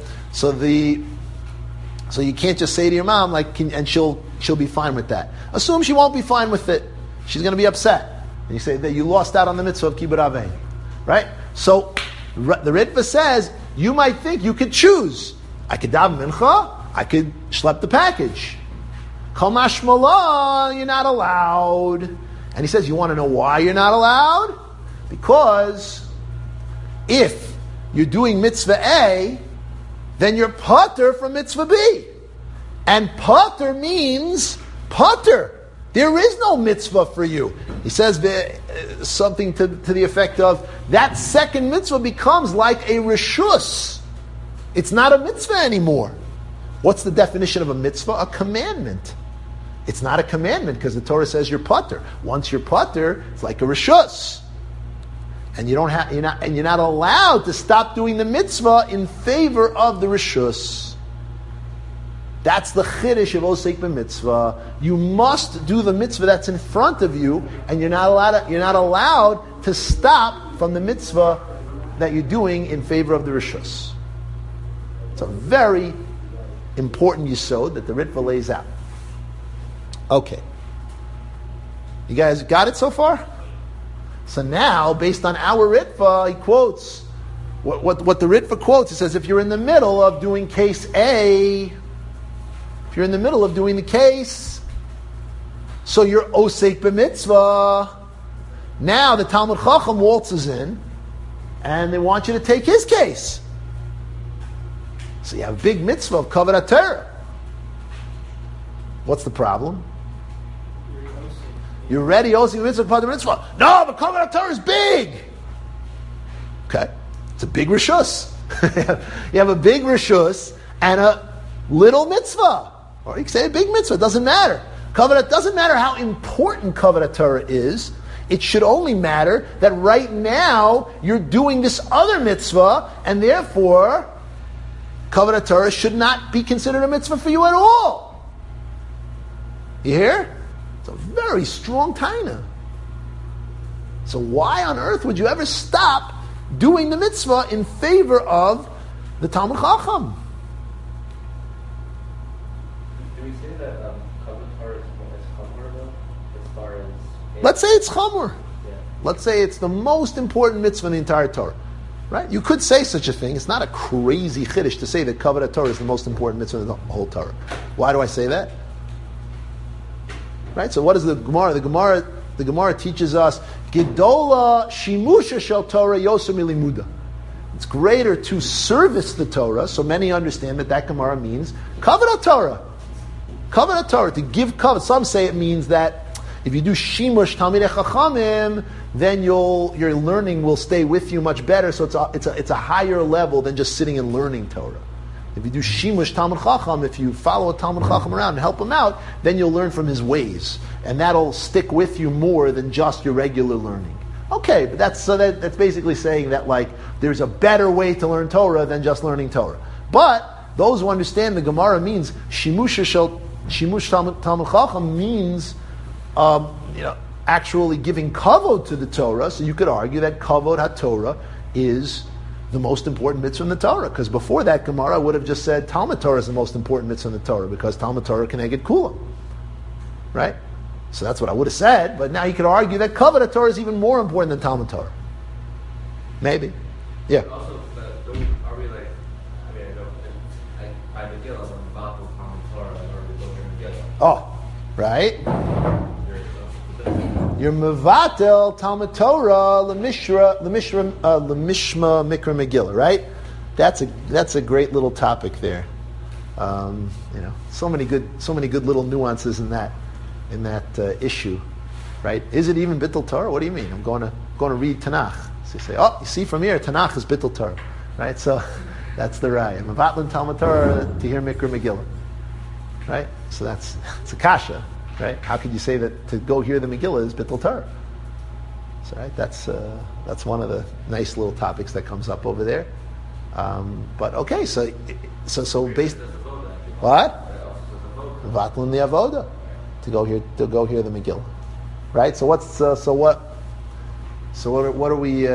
[SPEAKER 1] you can't just say to your mom, like, and she'll be fine with that. Assume she won't be fine with it. She's going to be upset. And you say that you lost out on the mitzvah of kibbut avein, right? So the Ritva says you might think you could choose. I could daven mincha. I could schlep the package. Kol mashmala, you're not allowed. And he says, you want to know why you're not allowed? Because if you're doing mitzvah A, then you're pater from mitzvah B. And pater means pater. There is no mitzvah for you. He says something to the effect of, that second mitzvah becomes like a reshus. It's not a mitzvah anymore. What's the definition of a mitzvah? A commandment. It's not a commandment because the Torah says you're pater. Once you're pater, it's like a reshus. And you're not allowed to stop doing the mitzvah in favor of the reshus. That's the chiddush of osek b'mitzvah. You must do the mitzvah that's in front of you, and you're not allowed to stop from the mitzvah that you're doing in favor of the reshus. It's a very important yesod that the Ritva lays out. Okay, you guys got it so far? So now, based on our Ritva, he quotes what the Ritva quotes. He says, if you're in the middle of doing case A, if you're in the middle of doing the case, so you're osek b'mitzvah. Now the Talmud Chacham waltzes in, and they want you to take his case. So you have a big mitzvah of kavod HaTorah. What's the problem? You're ready, osek b'mitzvah, part of mitzvah. No, but kavod HaTorah is big. Okay, it's a big reshus. You have a big reshus and a little mitzvah. Or you can say a big mitzvah, it doesn't matter. It doesn't matter how important kavod HaTorah is. It should only matter that right now you're doing this other mitzvah, and therefore kavod HaTorah should not be considered a mitzvah for you at all. You hear? It's a very strong taina. So why on earth would you ever stop doing the mitzvah in favor of the Talmud Chacham? Let's say it's chamor. Yeah. Let's say it's the most important mitzvah in the entire Torah. Right? You could say such a thing. It's not a crazy chiddush to say that kavod HaTorah is the most important mitzvah in the whole Torah. Why do I say that? Right? So what is the Gemara? The Gemara teaches us, Gedola shimusha shel Torah yosem milimuda. It's greater to service the Torah, so many understand that Gemara means kavod HaTorah. Kavod HaTorah, to give kavod. Some say it means that if you do shimush talmidei chachamim, then your learning will stay with you much better. So it's a higher level than just sitting and learning Torah. If you do shimush Talmud Chacham, if you follow a Talmud Chacham around and help him out, then you'll learn from his ways. And that'll stick with you more than just your regular learning. Okay, but that's basically saying that like there's a better way to learn Torah than just learning Torah. But those who understand the Gemara means shimush Talmud Chacham means actually giving kavod to the Torah. So you could argue that kavod HaTorah is the most important mitzvah in the Torah, because before that Gemara would have just said Talmud Torah is the most important mitzvah in the Torah because Talmud Torah can get kula, right? So that's what I would have said. But now you could argue that kavod HaTorah is even more important than Talmud Torah. Maybe, yeah.
[SPEAKER 3] Also, are we like? I mean, I know by Megillah, when Vatul Talmud Torah, in order to go here Megillah.
[SPEAKER 1] Oh, right. You're mevatel Talmud Torah l'mishma mikra Megillah, right? That's a great little topic there. So many good little nuances in that issue, right? Is it even bittul Torah? What do you mean? I'm going to read Tanakh. So you say, oh, you see from here, Tanakh is bittul Torah, right? So that's the raya. Mevatel Talmud Torah to hear mikra Megillah, right? So it's a kasha. Right? How could you say that to go hear the Megillah is bittul Torah? So right, that's one of the nice little topics that comes up over there. But okay, so based what? Vatlin the avoda to go hear the Megillah, right? So what are we?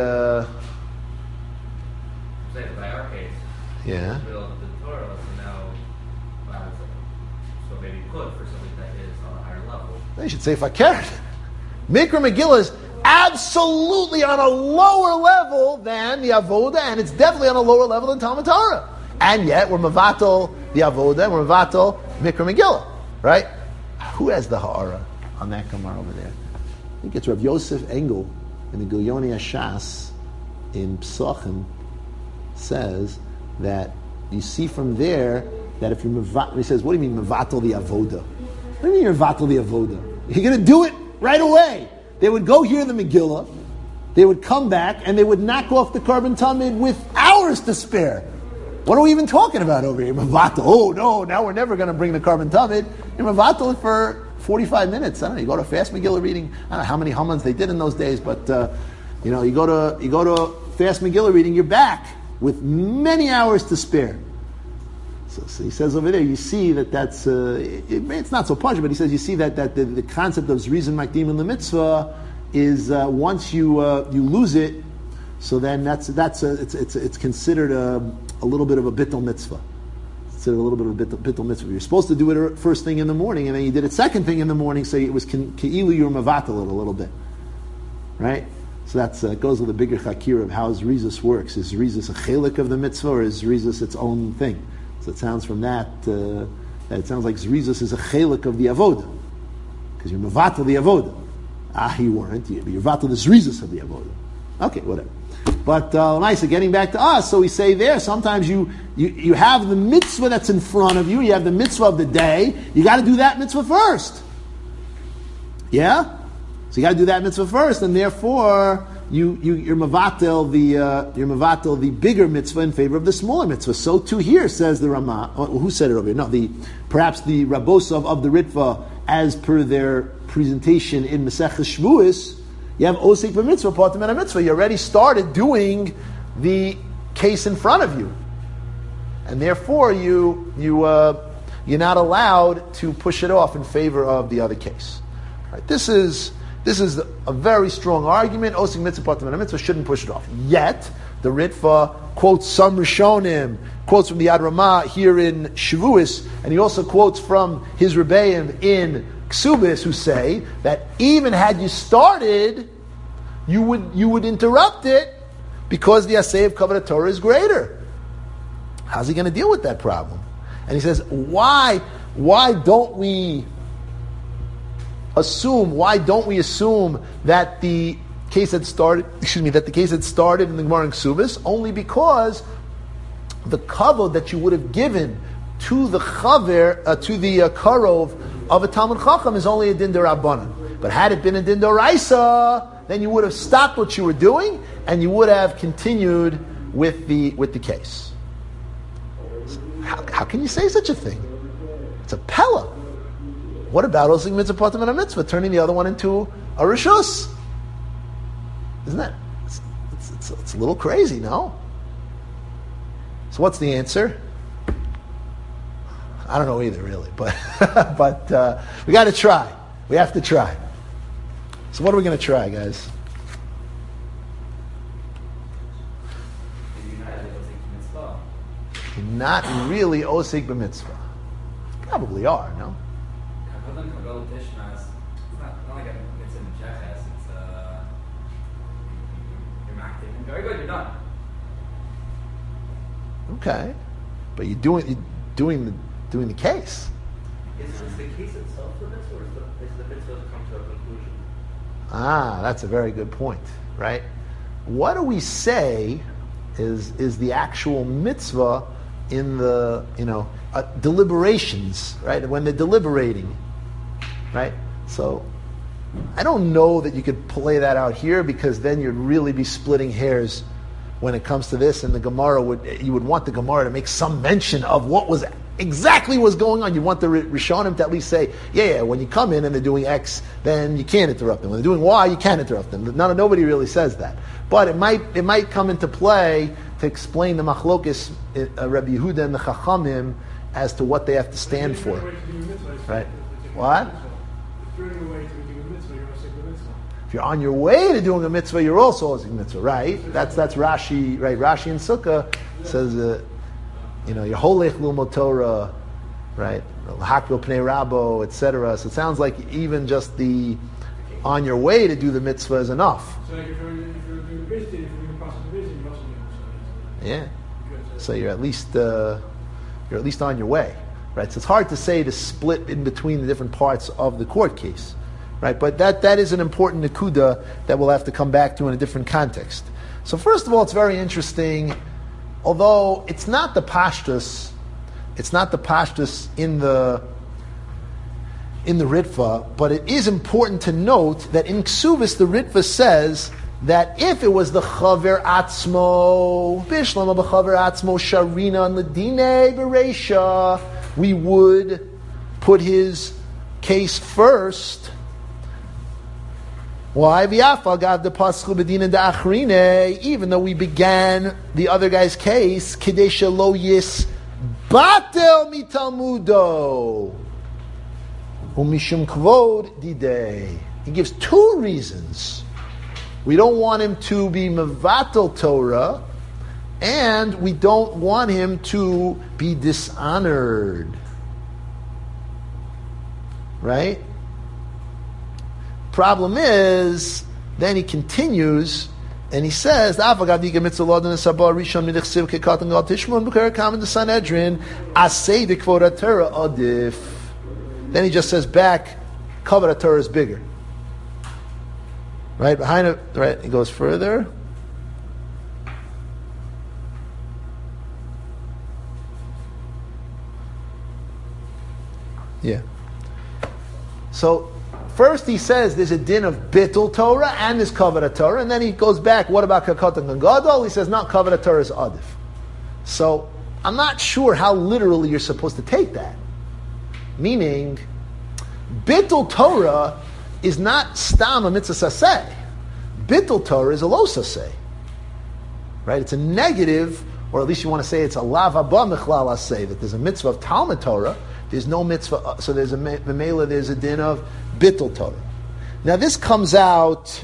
[SPEAKER 3] By our case,
[SPEAKER 1] yeah.
[SPEAKER 3] the Torah, so now, so maybe could for something that is on a higher level.
[SPEAKER 1] They should say fakert. Mikra Megillah is absolutely on a lower level than the avoda, and it's definitely on a lower level than Talmud Torah. And yet we're mevatel the avoda, and we're mevatel Mikra Megillah, right? Who has the ha'ara on that Gemara over there? I think it's Rav Yosef Engel in the Gilyoni Hashas in Psachim says that you see from there that if you're mevatel, he says, what do you mean mevatel the avoda? What do you mean you're mevatel the avoda? You're going to do it right away. They would go hear the Megillah, they would come back, and they would knock off the Korban Tamid with hours to spare. What are we even talking about over here? Mevatel. Oh no, now we're never going to bring the Korban Tamid. You're mevatel for 45 minutes. I don't know. You go to fast Megillah reading. I don't know how many Hamans they did in those days, but you go to fast Megillah reading. You're back with many hours to spare. So he says over there, you see that's it's not so punch, but he says you see that the concept of Zrizim Makdim in the mitzvah is once you lose it, so then it's considered a little bit of a bittul mitzvah. It's considered a little bit of a bittul mitzvah. You're supposed to do it first thing in the morning, and then you did it second thing in the morning, so it was ke'ilu you're mevatel a little bit, right? So that goes with the bigger chakir of how Zrizus works. Is Zrizus a chelik of the mitzvah, or is Zrizus its own thing? So it sounds from that it sounds like Zrizus is a chelik of the avoda, because you're mevatel the avoda. You weren't. You're mevatel the Zrizus of the avoda. Okay, whatever. But nice. Getting back to us, so we say there. Sometimes you have the mitzvah that's in front of you. You have the mitzvah of the day. You got to do that mitzvah first. Yeah. So you got to do that mitzvah first, and therefore you're mevatel the bigger mitzvah in favor of the smaller mitzvah. So too here says the Ramah. Who said it over here? No, perhaps the Rabosov of the Ritva, as per their presentation in Maseches Shvuos. You have osik b'mitzvah, patim and a mitzvah. You already started doing the case in front of you, and therefore you're not allowed to push it off in favor of the other case. Right? This is a very strong argument. Osik mitzvah, patim and a mitzvah shouldn't push it off. Yet the Ritva quotes some Rishonim, quotes from the Yad Ramah here in Shavuos, and he also quotes from his Rebbeim in Ksubis, who say that even had you started, you would interrupt it because the Asay of Kavod Torah is greater. How's he going to deal with that problem? And he says, why don't we assume that the case had started in the Gemara in Ksubis, only because the kavod that you would have given to the chaver, to the karov of a Talmud Chacham is only a din d'Rabbanan. But had it been a din d'Oraisa, then you would have stopped what you were doing and you would have continued with the case. How can you say such a thing? It's a Pella. What about osik mitzvah patim and a mitzvah, turning the other one into a rishus? Isn't that? It's a little crazy, no? So what's the answer? I don't know either, really, but we got to try. We have to try. So what are we going to try, guys? You're not really osik b'mitzvah. Probably are, no?
[SPEAKER 2] Very good, you're done.
[SPEAKER 1] Okay, but you're doing the case.
[SPEAKER 3] Is the case itself the mitzvah, or is the mitzvah to come to a conclusion?
[SPEAKER 1] That's a very good point, right? What do we say is the actual mitzvah in the deliberations, right? When they're deliberating, right? So I don't know that you could play that out here, because then you'd really be splitting hairs when it comes to this, and the Gemara you would want the Gemara to make some mention of what was exactly what's going on. You want the Rishonim to at least say, yeah, when you come in and they're doing X, then you can't interrupt them. When they're doing Y, you can't interrupt them. Nobody really says that. But it might come into play to explain the machlokes, Rabbi Yehuda and the Chachamim, as to what they have to stand for. Right? What? If you're on your way to doing a mitzvah, you're also osik mitzvah, right? That's Rashi, right? Rashi in Sukkah says, your holech lumot Torah, right? Hakro pnei rabo, etc. So it sounds like even just the on your way to do the mitzvah is enough.
[SPEAKER 4] So if you're doing the visit, if you're doing the process of visiting, you're also doing the mitzvah.
[SPEAKER 1] Yeah. So you're at least on your way, right? So it's hard to say to split in between the different parts of the court case. Right, but that is an important nekuda that we'll have to come back to in a different context. So first of all, it's very interesting, although it's not the pashtus in the Ritva, but it is important to note that in Ksuvis the Ritva says that if it was the chaver atzmo, bishlama b'chaver atzmo sharina and ledine bereisha, we would put his case first. Why? Even though we began the other guy's case, Kadesha lo yis batel mitalmudo umishum kvod didei. He gives two reasons. We don't want him to be mevatel Torah, and we don't want him to be dishonored. Right? Problem is, then he continues, and he says, then he just says back, Kavod Torah is bigger. Right, behind it, right, he goes further. Yeah. So, first he says there's a din of bittul Torah and there's kavod Torah, and then he goes back, what about kakatan and gadol? He says not kavod Torah is adif. So I'm not sure how literally you're supposed to take that. Meaning, bittul Torah is not stam a mitzvah saseh. Bittul Torah is a lo saseh. Right? It's a negative, or at least you want to say it's a lav haba mechlal aseh, that there's a mitzvah of Talmud Torah, there's no mitzvah, so there's a din of bittul Torah. Now this comes out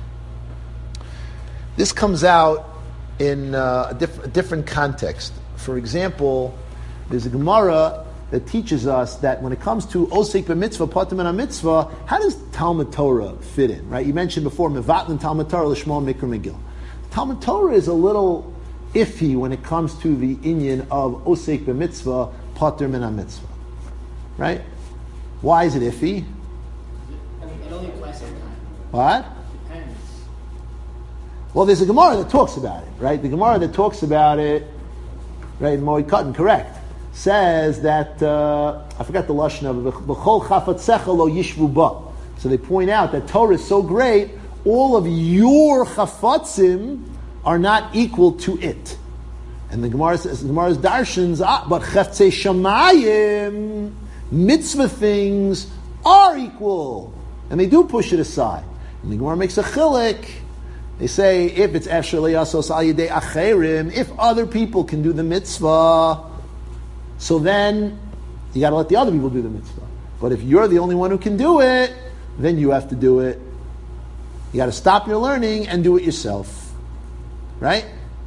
[SPEAKER 1] in a different context. For example, there's a Gemara that teaches us that when it comes to osek b'mitzvah, patim and mitzvah, how does Talmud Torah fit in? Right? You mentioned before mevatlin Talmud Torah l'shmo mikra megillah. Talmud Torah is a little iffy when it comes to the inyan of osek b'mitzvah, patim and mitzvah. Right? Why is it iffy?
[SPEAKER 5] It only applies sometimes.
[SPEAKER 1] What?
[SPEAKER 5] Depends.
[SPEAKER 1] Well, there's a Gemara that talks about it, right? The Gemara that talks about it, right, Moed Katan, correct, says that, I forgot the lashon of it, B'chol chafatzecha lo yishvu ba. So they point out that Torah is so great, all of your chafatzim are not equal to it. And the Gemara's darshans, but cheftzei shamayim, mitzvah things are equal. And they do push it aside. And the Gemara makes a chilik. They say, if it's efshar le'asos al yedei acherim, if other people can do the mitzvah, so then you got to let the other people do the mitzvah. But if you're the only one who can do it, then you have to do it. You got to stop your learning and do it yourself. Right?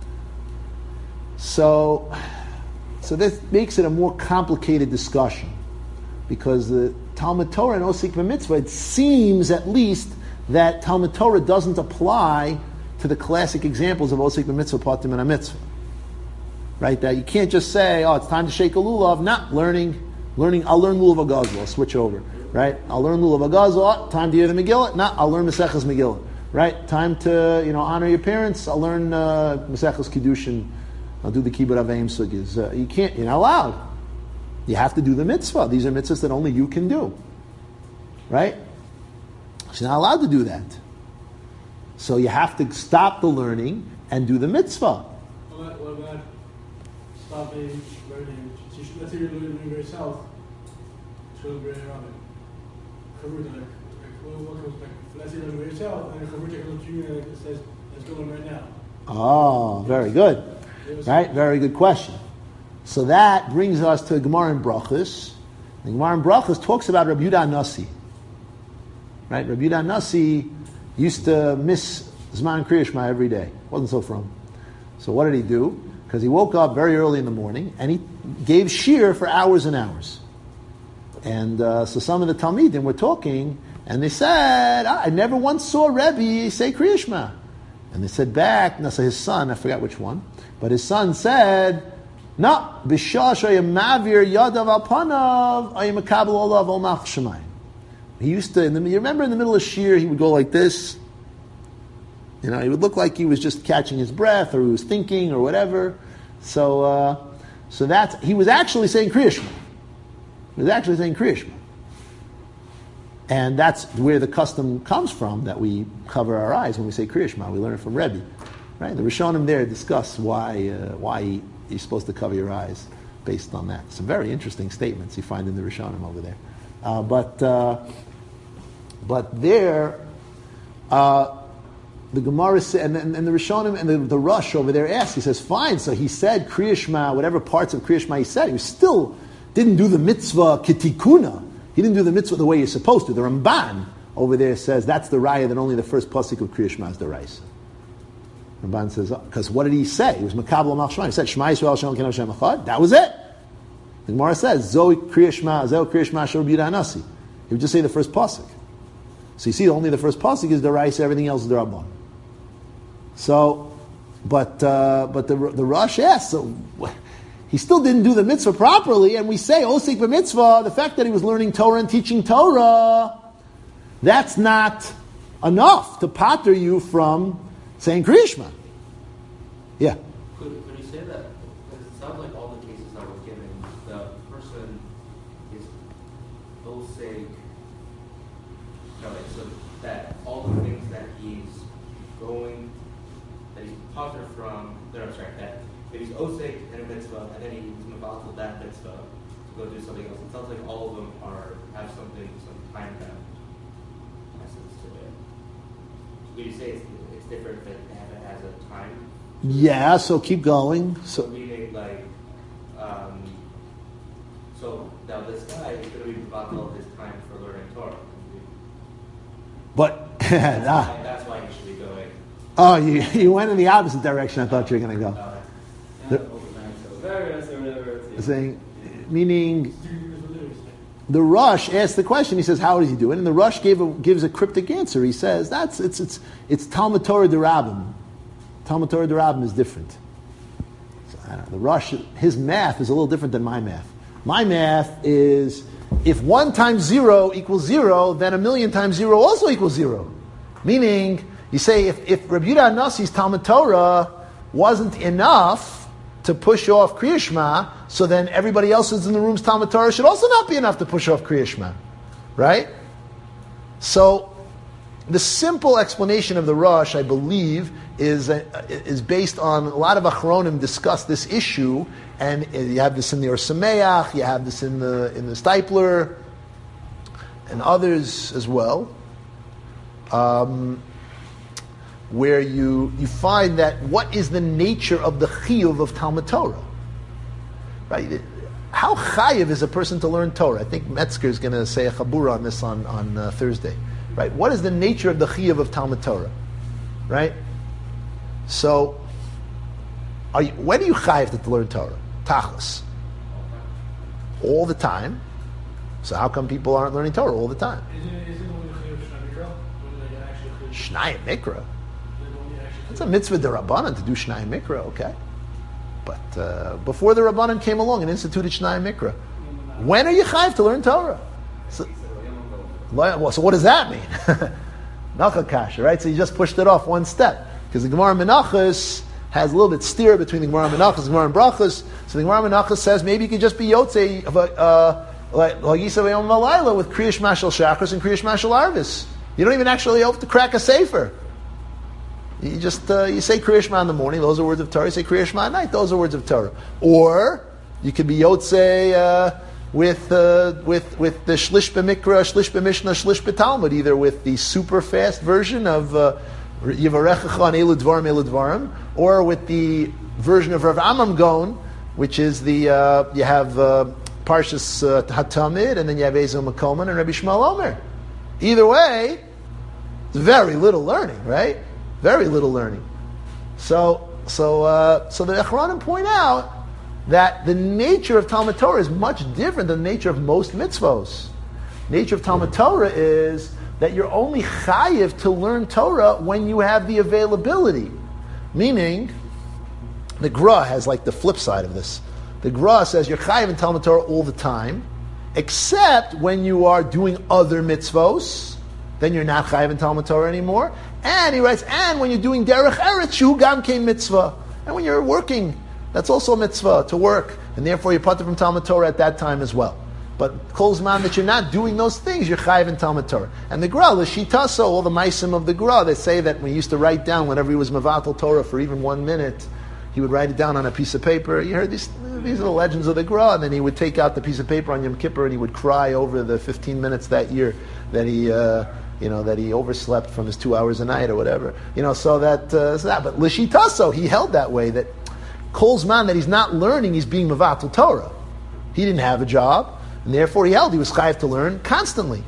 [SPEAKER 1] So this makes it a more complicated discussion. Because the Talmud Torah and Osik Mitzvah, it seems at least that Talmud Torah doesn't apply to the classic examples of Osik Mitzvah, Patim, and a Mitzvah. Right? That you can't just say, oh, it's time to shake a lulav. Not learning, I'll learn lulav agazal, I'll switch over. Right? I'll learn lulav agazal, time to hear the Megillah. Not, I'll learn Maseches Megillah. Right? Time to, honor your parents. I'll learn Maseches Kiddushin. I'll do the Kibbut Aveim Sugis. You can't, you're not allowed. You have to do the mitzvah. These are mitzvahs that only you can do. Right? She's not allowed to do that. So you have to stop the learning and do the mitzvah.
[SPEAKER 4] What about stopping learning? Let's say you're learning yourself. Let's say you're learning yourself, and a chavruta comes to you and says, let's go learn right now.
[SPEAKER 1] Oh, very good. Right? Very good question. So that brings us to Gemara in Brachos. The Gemara in Brachos talks about Rabbi Yehuda Nasi. Right? Rabbi Yehuda Nasi used to miss Zman Kriya Shema every day. Wasn't so from. So what did he do? Because he woke up very early in the morning and he gave shir for hours and hours. And so some of the Talmidim were talking and they said, I never once saw Rebbe say Kriya Shema. And they said back, so his son, I forgot which one, but his son said, no, Bishash ayam mavir yadav al panav ayam makabel olav ol malch shemayim. He used to, you remember in the middle of shir, he would go like this. He would look like he was just catching his breath, or he was thinking, or whatever. So that's, he was actually saying Kriya Shema. He was actually saying Kriya Shema. And that's where the custom comes from, that we cover our eyes when we say Kriya Shema. We learn it from Rebbe. Right? The Rishonim there discuss why you're supposed to cover your eyes based on that. Some very interesting statements you find in the Rishonim over there. But there, the Gemara said, and the Rishonim and the Rush over there asks, he says, fine, so he said Kriya Shema, whatever parts of Kriya Shema he said, he still didn't do the mitzvah kitikuna. He didn't do the mitzvah the way you're supposed to. The Ramban over there says that's the raya that only the first pasuk of Kriya Shema is the raya. Ramban says, because what did he say? He was makabel mal Shema. He said, Shema Yisrael Hashem Elokeinu Hashem Echad. That was it. The Gemara says, Zoe Kriya Shema, Zeo Kriya Shema Shor B'Yudah Nasi. He would just say the first pasuk. So you see, only the first pasuk is the raya, everything else is the Rabban. So, but the Rush asks, so he still didn't do the mitzvah properly, and we say, Osik b'mitzvah, the fact that he was learning Torah and teaching Torah, that's not enough to pater you from saying Kriya Shema. Yeah.
[SPEAKER 3] Could you say that? Because it sounds like all the cases that were given, the person is Osik, so that all the things that he's pater from, that if he's Osik in a mitzvah, and then he's mabal to that mitzvah to go do something else, it sounds like all of them have some time bound essence to it. Would you say it's different if it has a time?
[SPEAKER 1] Yeah, so keep going.
[SPEAKER 3] So meaning so now this guy is going to be mabal his time for learning Torah.
[SPEAKER 1] But
[SPEAKER 3] that's why he should be going.
[SPEAKER 1] Oh, you went in the opposite direction I thought you were going to go. Saying, meaning, the Rush asked the question. He says, "How does he do it?" And the Rush gives a cryptic answer. He says, it's Talmud Torah D'Rabbim. Talmud Torah D'Rabbim is different. So, I don't know. The Rush, his math is a little different than my math. My math is, if 1 times 0 equals 0, then 1,000,000 times 0 also equals 0. Meaning, you say, if Rabbi Yehuda Nasi's Talmud Torah wasn't enough to push off Kriya Shema, so then everybody else's in the room's Talmud Torah should also not be enough to push off Kriya Shema. Right? So, The simple explanation of the Rosh, I believe, is based on a lot of Achronim discuss this issue, and you have this in the Or Sameach, you have this in the Stipler, and others as well, where you find that what is the nature of the chiyuv of Talmud Torah, right? How chayiv is a person to learn Torah? I think Metzger is going to say a chabura on this on Thursday, right? What is the nature of the chiyuv of Talmud Torah, right? So, when are you chayiv to learn Torah? Tachlis. All the time. So how come people aren't learning Torah all the time?
[SPEAKER 4] Isn't only the chiyuv
[SPEAKER 1] Shnai
[SPEAKER 4] Shnai Mikra?
[SPEAKER 1] Mikra. It's a mitzvah d'Rabbanan to do Shnai Mikra, okay? But before the Rabbanan came along and instituted Shnai Mikra, when are you chayiv to learn Torah? So what does that mean? Nacha kasha, right? So you just pushed it off one step. Because the Gemara Menachos has a little bit steer between the Gemara Menachos and the Gemara Brachos. So the Gemara Menachos says maybe you could just be Yotzei like Hagisa V'Yom V'Layla with Kriyash Mashal Shachris and Kriyash Mashal Arvis. You don't even actually have to crack a sefer. You just you say Kriya Shema in the morning; those are words of Torah. You say Kriya Shema at night; those are words of Torah. Or you could be Yotzei with the Shlish B'Mikra, Shlish B'Mishnah, Shlish B'Talmud, either with the super fast version of Yivarechecha on Elu Dvarim, or with the version of Rav Amram Gon, which is the you have Parshas Hatamid, and then you have Ezo Makoman and Rabbi Shmuel Omer. Either way, it's very little learning, right? Very little learning. So the Achronim point out that the nature of Talmud Torah is much different than the nature of most mitzvos. Nature of Talmud Torah is that you're only chayiv to learn Torah when you have the availability. Meaning, the Gra has like the flip side of this. The Gra says you're chayiv in Talmud Torah all the time, except when you are doing other mitzvos, then you're not chayiv in Talmud Torah anymore. And he writes, and when you're doing derech eretz, shu gam kein mitzvah. And when you're working, that's also a mitzvah, to work. And therefore you're patur from Talmud Torah at that time as well. But kol zman that you're not doing those things, you're chayiv in Talmud Torah. And the Gra, the Shitaso, all the maisim of the Gra, they say that when he used to write down whenever he was mevatel Torah for even 1 minute, he would write it down on a piece of paper. You heard these are the legends of the Gra. And then he would take out the piece of paper on Yom Kippur and he would cry over the 15 minutes that year that he that he overslept from his 2 hours a night or whatever. So that. But Lishitaso, he held that way, that Kol Zman, that he's not learning, he's being mevatel Torah. He didn't have a job, and therefore he was chayiv to learn constantly.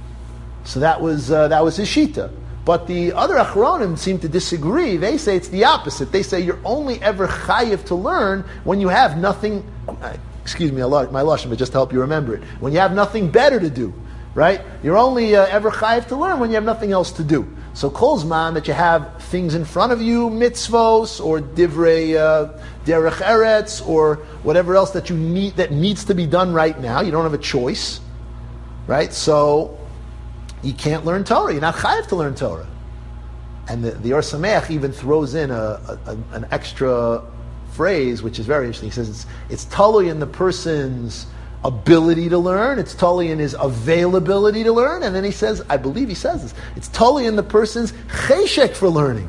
[SPEAKER 1] So that was his shita. But the other Achronim seem to disagree. They say it's the opposite. They say you're only ever chayiv to learn when you have nothing. Excuse me, my lashon, but just to help you remember it. When you have nothing better to do. Right? You're only ever chayiv to learn when you have nothing else to do. So kol zman that you have things in front of you, mitzvos, or divrei derech eretz, or whatever else that you need, that needs to be done right now, you don't have a choice. Right? So you can't learn Torah. You're not chayiv to learn Torah. And the Or Sameach even throws in an extra phrase, which is very interesting. He says it's talui in the person's ability to learn, it's totally in his availability to learn, and then he says, I believe he says this, it's totally in the person's cheshek for learning.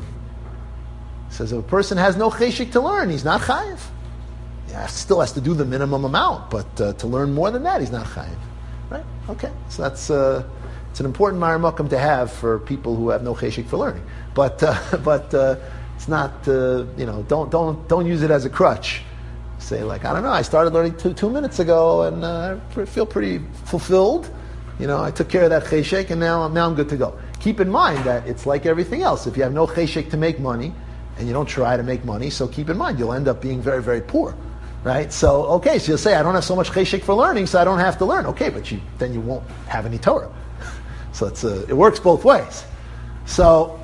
[SPEAKER 1] He says if a person has no cheshek to learn, he's not chayiv. Yeah, still has to do the minimum amount, but to learn more than that, he's not chayiv. Right? Okay, so that's it's an important ma'amakam to have for people who have no cheshek for learning. But it's not don't use it as a crutch. Say like, I don't know, I started learning two minutes ago and I feel pretty fulfilled. I took care of that cheshek and now I'm good to go. Keep in mind that it's like everything else. If you have no cheshek to make money and you don't try to make money, so keep in mind you'll end up being very, very poor. Right? So you'll say, I don't have so much cheshek for learning, so I don't have to learn. Okay, but then you won't have any Torah. So it works both ways. So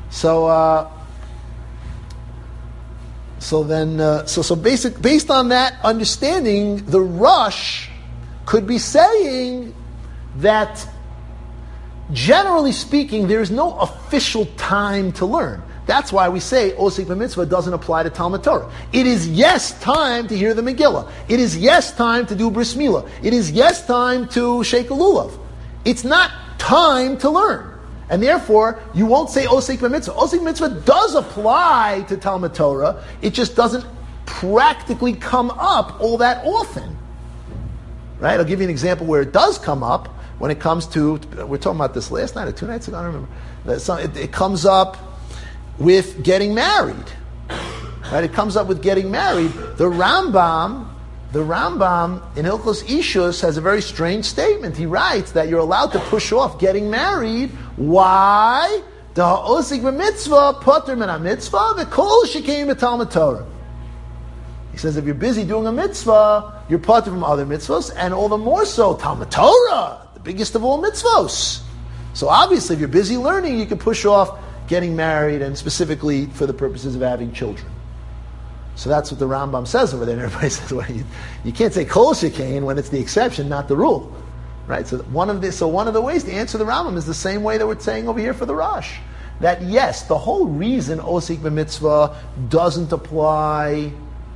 [SPEAKER 1] based on that understanding, the Rosh could be saying that, generally speaking, there is no official time to learn. That's why we say Osik b'mitzvah doesn't apply to Talmud Torah. It is yes time to hear the Megillah. It is yes time to do Bris Milah. It is yes time to shake a lulav. It's not time to learn. And therefore, you won't say osik b'mitzvah. Osik b'mitzvah does apply to Talmud Torah. It just doesn't practically come up all that often. Right? I'll give you an example where it does come up when it comes to, we're talking about this last night or 2 nights ago, I don't remember. It comes up with getting married. Right? It comes up with getting married. The Rambam in Hilchos Ishus has a very strange statement. He writes that you're allowed to push off getting married. Why? The ha'osik b'mitzvah poter min ha'mitzvah v'kol shekein b'talmud Torah. He says if you're busy doing a mitzvah, you're poter from other mitzvahs, and all the more so Talmud Torah, the biggest of all mitzvahs. So obviously, if you're busy learning, you can push off getting married, and specifically for the purposes of having children. So that's what the Rambam says over there. And everybody says, well, you can't say kol shekain when it's the exception, not the rule, right? So one of the ways to answer the Rambam is the same way that we're saying over here for the Rosh. That yes, the whole reason osik b'mitzvah doesn't apply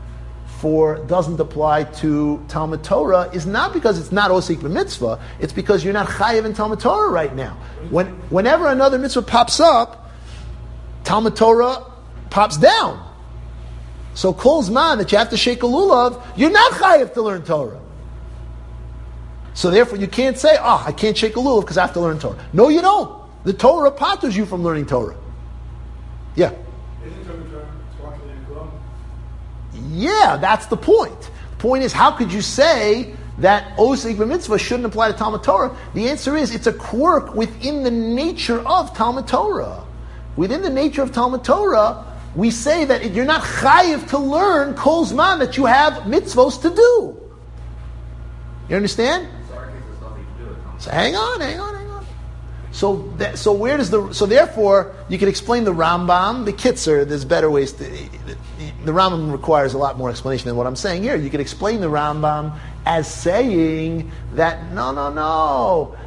[SPEAKER 1] to Talmud Torah is not because it's not osik b'mitzvah. It's because you're not chayiv in Talmud Torah right now. Whenever another mitzvah pops up, Talmud Torah pops down. So kol zman that you have to shake a lulav, you're not chayiv to learn Torah. So therefore you can't say, I can't shake a lulav because I have to learn Torah. No, you don't. The Torah patters you from learning Torah. Yeah.
[SPEAKER 4] Isn't Torah talking in Kulam?
[SPEAKER 1] Yeah, that's the point. The point is, how could you say that osik b'mitzvah shouldn't apply to Talmud Torah? The answer is, it's a quirk within the nature of Talmud Torah. Within the nature of Talmud Torah, we say that you're not chayiv to learn kol zman that you have mitzvos to do. You understand? So hang on. So therefore, you can explain the Rambam, the Kitzer. There's better ways to. The Rambam requires a lot more explanation than what I'm saying here. You can explain the Rambam as saying that no.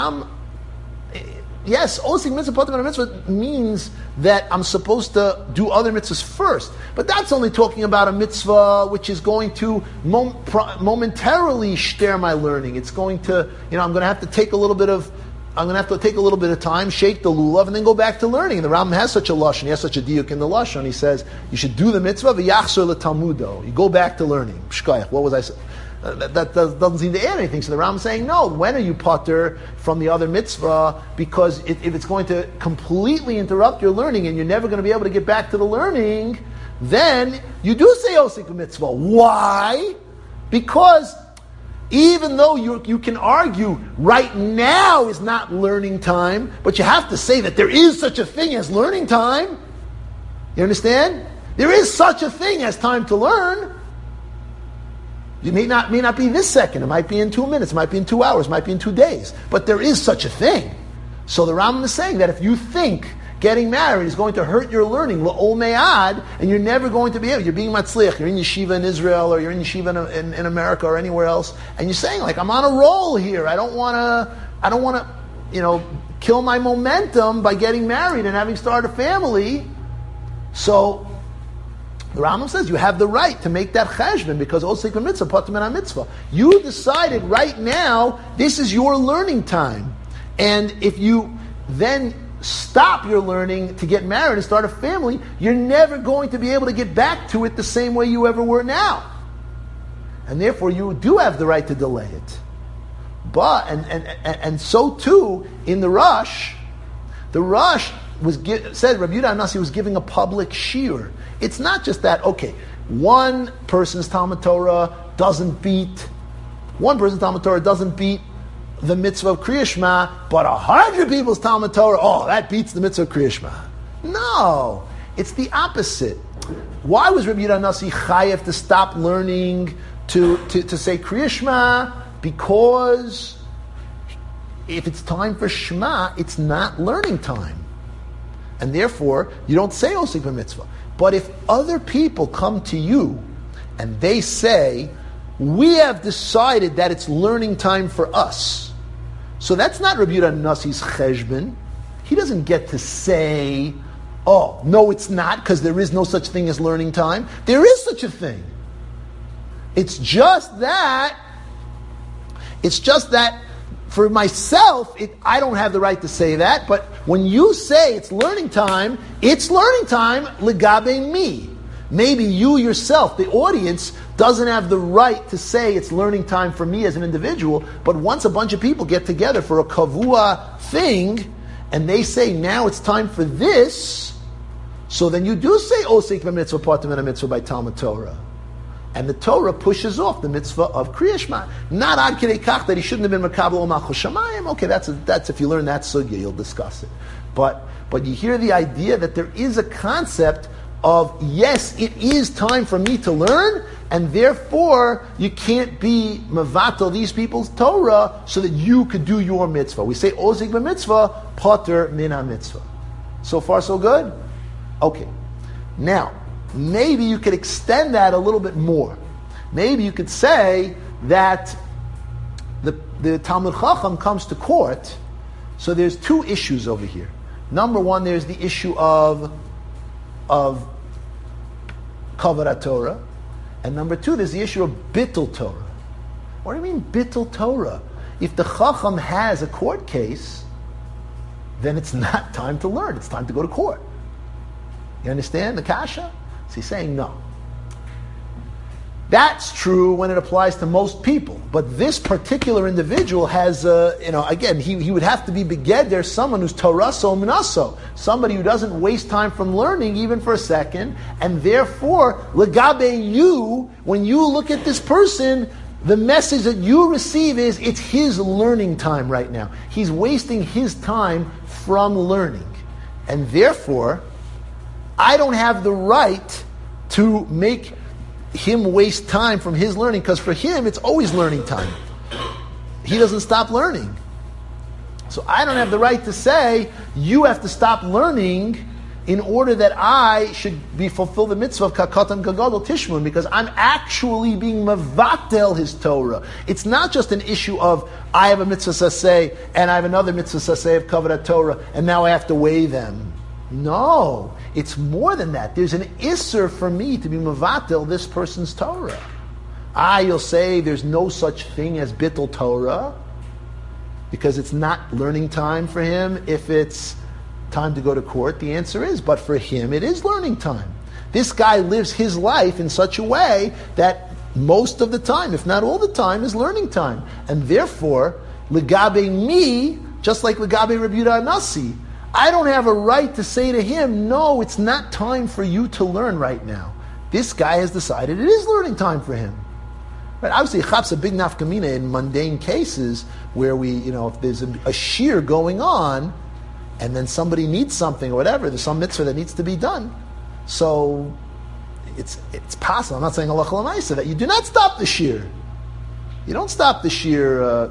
[SPEAKER 1] Yes, osik mitzvah poter min mitzvah means that I'm supposed to do other mitzvahs first. But that's only talking about a mitzvah which is going to momentarily shter my learning. It's going to, I'm going to have to take a little bit of time, shake the lulav, and then go back to learning. And the Rambam has such a lashon, he has such a diuk in the lashon. He says you should do the mitzvah v'yachzor letalmudo. You go back to learning. Shkayach. What was I saying? That doesn't seem to add anything. So the Rambam is saying, no, when are you potter from the other mitzvah? Because if it's going to completely interrupt your learning and you're never going to be able to get back to the learning, then you do say osik mitzvah. Why? Because even though you can argue right now is not learning time, but you have to say that there is such a thing as learning time. You understand? There is such a thing as time to learn. It may not be this second. It might be in 2 minutes. It might be in 2 hours. It might be in 2 days. But there is such a thing. So the Rambam is saying that if you think getting married is going to hurt your learning, la'ol me'ad, and you're never going to be able, you're being matzliach, you're in yeshiva in Israel, or you're in yeshiva in America or anywhere else, and you're saying, I'm on a roll here. I don't want to, kill my momentum by getting married and having started a family. So the Rambam says you have the right to make that cheshbon because osik b'mitzvah poter min ha'mitzvah. You decided right now this is your learning time, and if you then stop your learning to get married and start a family, you're never going to be able to get back to it the same way you ever were now, and therefore you do have the right to delay it. But and so too in the Rosh said Rabbi Yehuda HaNasi was giving a public shiur. It's not just that, one person's Talmud Torah doesn't beat the mitzvah of Kriya Shema, but 100 people's Talmud Torah, that beats the mitzvah of Kriya Shema. No, it's the opposite. Why was Rabbi Yehuda HaNasi chayev to stop learning to say Kriya Shema? Because if it's time for Shema, it's not learning time. And therefore, you don't say osik b'mitzvah. But if other people come to you and they say, we have decided that it's learning time for us. So that's not Rabbi Yehuda HaNasi's cheshbon. He doesn't get to say, no, it's not, because there is no such thing as learning time. There is such a thing. It's just that For myself, I don't have the right to say that, but when you say it's learning time legabe me. Maybe you yourself, the audience, doesn't have the right to say it's learning time for me as an individual, but once a bunch of people get together for a kavua thing, and they say, now it's time for this, so then you do say, Osik b'mitzvah patim and a mitzvah by Talmud Torah. And the Torah pushes off the mitzvah of Kriya Shema. Not ad kidei kach that he shouldn't have been makabel ol malchus shamayim. Okay, that's if you learn that sugya, you'll discuss it. But you hear the idea that there is a concept of, yes, it is time for me to learn, and therefore you can't be mevatel these people's Torah so that you could do your mitzvah. We say ozig b'mitzvah, pater min ha-mitzvah. So far, so good? Okay. Now, maybe you could extend that a little bit more. Maybe you could say that the Talmud Chacham comes to court, so there's two issues over here. Number one, there's the issue of Kavod Torah, and number two, there's the issue of Bittul Torah. What do you mean Bittul Torah? If the Chacham has a court case, then it's not time to learn, it's time to go to court. You understand the kasha? So he's saying no. That's true when it applies to most people, but this particular individual has, again, he would have to be begeder, someone who's Toraso Minaso, somebody who doesn't waste time from learning even for a second, and therefore, legabe you, when you look at this person, the message that you receive is, it's his learning time right now. He's wasting his time from learning. And therefore, I don't have the right to make him waste time from his learning, because for him it's always learning time. He doesn't stop learning. So I don't have the right to say, you have to stop learning in order that I should be fulfill the mitzvah of kakatan gagadol tishmun, because I'm actually being mevatel his Torah. It's not just an issue of, I have a mitzvah saseh and I have another mitzvah saseh of kavod Torah, and now I have to weigh them. No, it's more than that. There's an isser for me to be mevatel this person's Torah. You'll say there's no such thing as bittul Torah, because it's not learning time for him if it's time to go to court. The answer is, but for him it is learning time. This guy lives his life in such a way that most of the time, if not all the time, is learning time. And therefore, legabe me, just like legabe Rabbi Yehuda Nasi, I don't have a right to say to him, no, it's not time for you to learn right now. This guy has decided it is learning time for him. Right? Obviously, chap's a big nafkamina in mundane cases where if there's a shear going on, and then somebody needs something or whatever, there's some mitzvah that needs to be done. So it's possible. I'm not saying halacha l'maisa that you do not stop the shear. You don't stop the shear,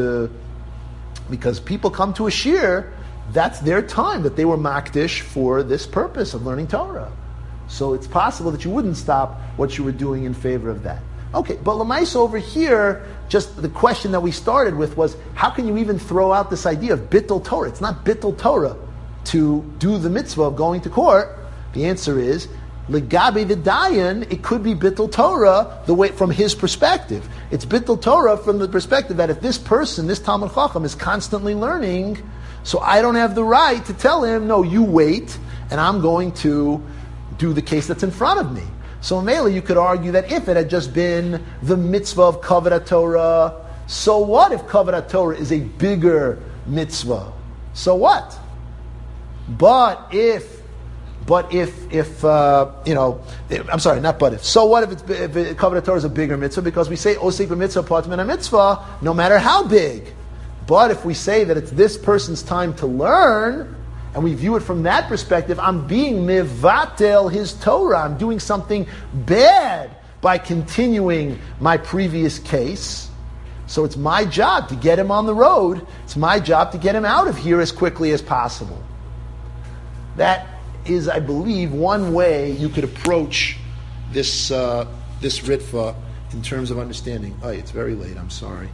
[SPEAKER 1] because people come to a shear. That's their time that they were makdish for this purpose of learning Torah. So it's possible that you wouldn't stop what you were doing in favor of that. Okay, but l'maisa over here, just the question that we started with was, how can you even throw out this idea of bittul Torah? It's not bittul Torah to do the mitzvah of going to court. The answer is, legabe the dayan, it could be bittul Torah the way from his perspective. It's bittul Torah from the perspective that if this person, this Talmud Chacham, is constantly learning, so I don't have the right to tell him, no, you wait, and I'm going to do the case that's in front of me. So mainly you could argue that if it had just been the mitzvah of kavod Torah, so what if kavod Torah is a bigger mitzvah? So what? But if I'm sorry, not but if. So what if kavod Torah is a bigger mitzvah? Because we say osik b'mitzvah patim min ha-mitzvah, no matter how big. But if we say that it's this person's time to learn, and we view it from that perspective, I'm being mevatel his Torah. I'm doing something bad by continuing my previous case. So it's my job to get him on the road. It's my job to get him out of here as quickly as possible. That is, I believe, one way you could approach this ritva in terms of understanding. Oh, it's very late. I'm sorry.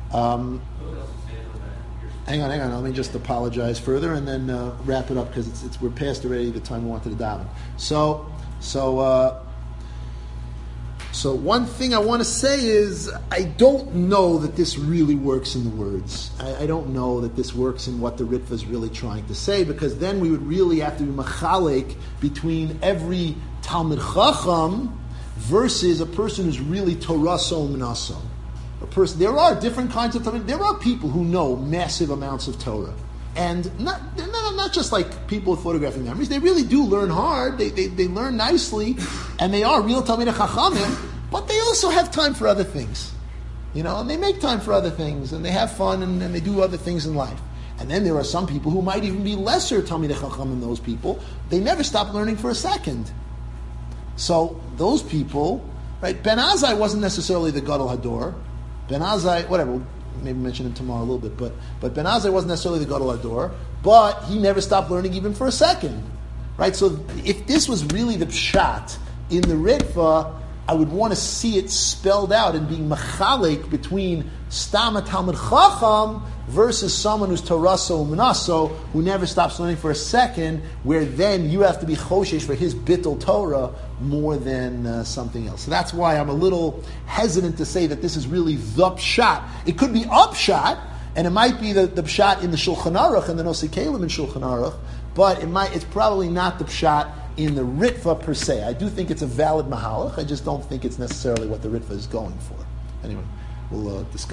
[SPEAKER 1] Hang on. Let me just apologize further and then wrap it up, because we're past already the time we wanted to daven. So So one thing I want to say is I don't know that this really works in the words. I don't know that this works in what the Ritva is really trying to say, because then we would really have to be machalek between every Talmid Chacham versus a person who's really Toraso Manaso. A person. There are different kinds of Talmid. There are people who know massive amounts of Torah. And they're not just like people with photographic memories. They really do learn hard. They learn nicely, and they are real Talmidei Chachamim. But they also have time for other things, and they make time for other things, and they have fun, and they do other things in life. And then there are some people who might even be lesser Talmidei Chacham than those people. They never stop learning for a second. So those people, right? Ben Azai wasn't necessarily the Gadol Hador. Ben Azai, whatever. We'll maybe mention him tomorrow a little bit, but Ben Azai wasn't necessarily the Gadol Hador, but he never stopped learning even for a second, right? So if this was really the pshat in the Ritva, I would want to see it spelled out and being machalik between Stama Talmid Chacham versus someone who's Toraso Manaso, who never stops learning for a second, where then you have to be choshesh for his bittul Torah more than something else. So that's why I'm a little hesitant to say that this is really the pshat. It could be a pshat, and it might be the pshat in the Shulchan Aruch and the Nosei Kelim in Shulchan Aruch, but it's probably not the pshat in the Ritva per se. I do think it's a valid mahalach. I just don't think it's necessarily what the Ritva is going for. Anyway, we'll discuss.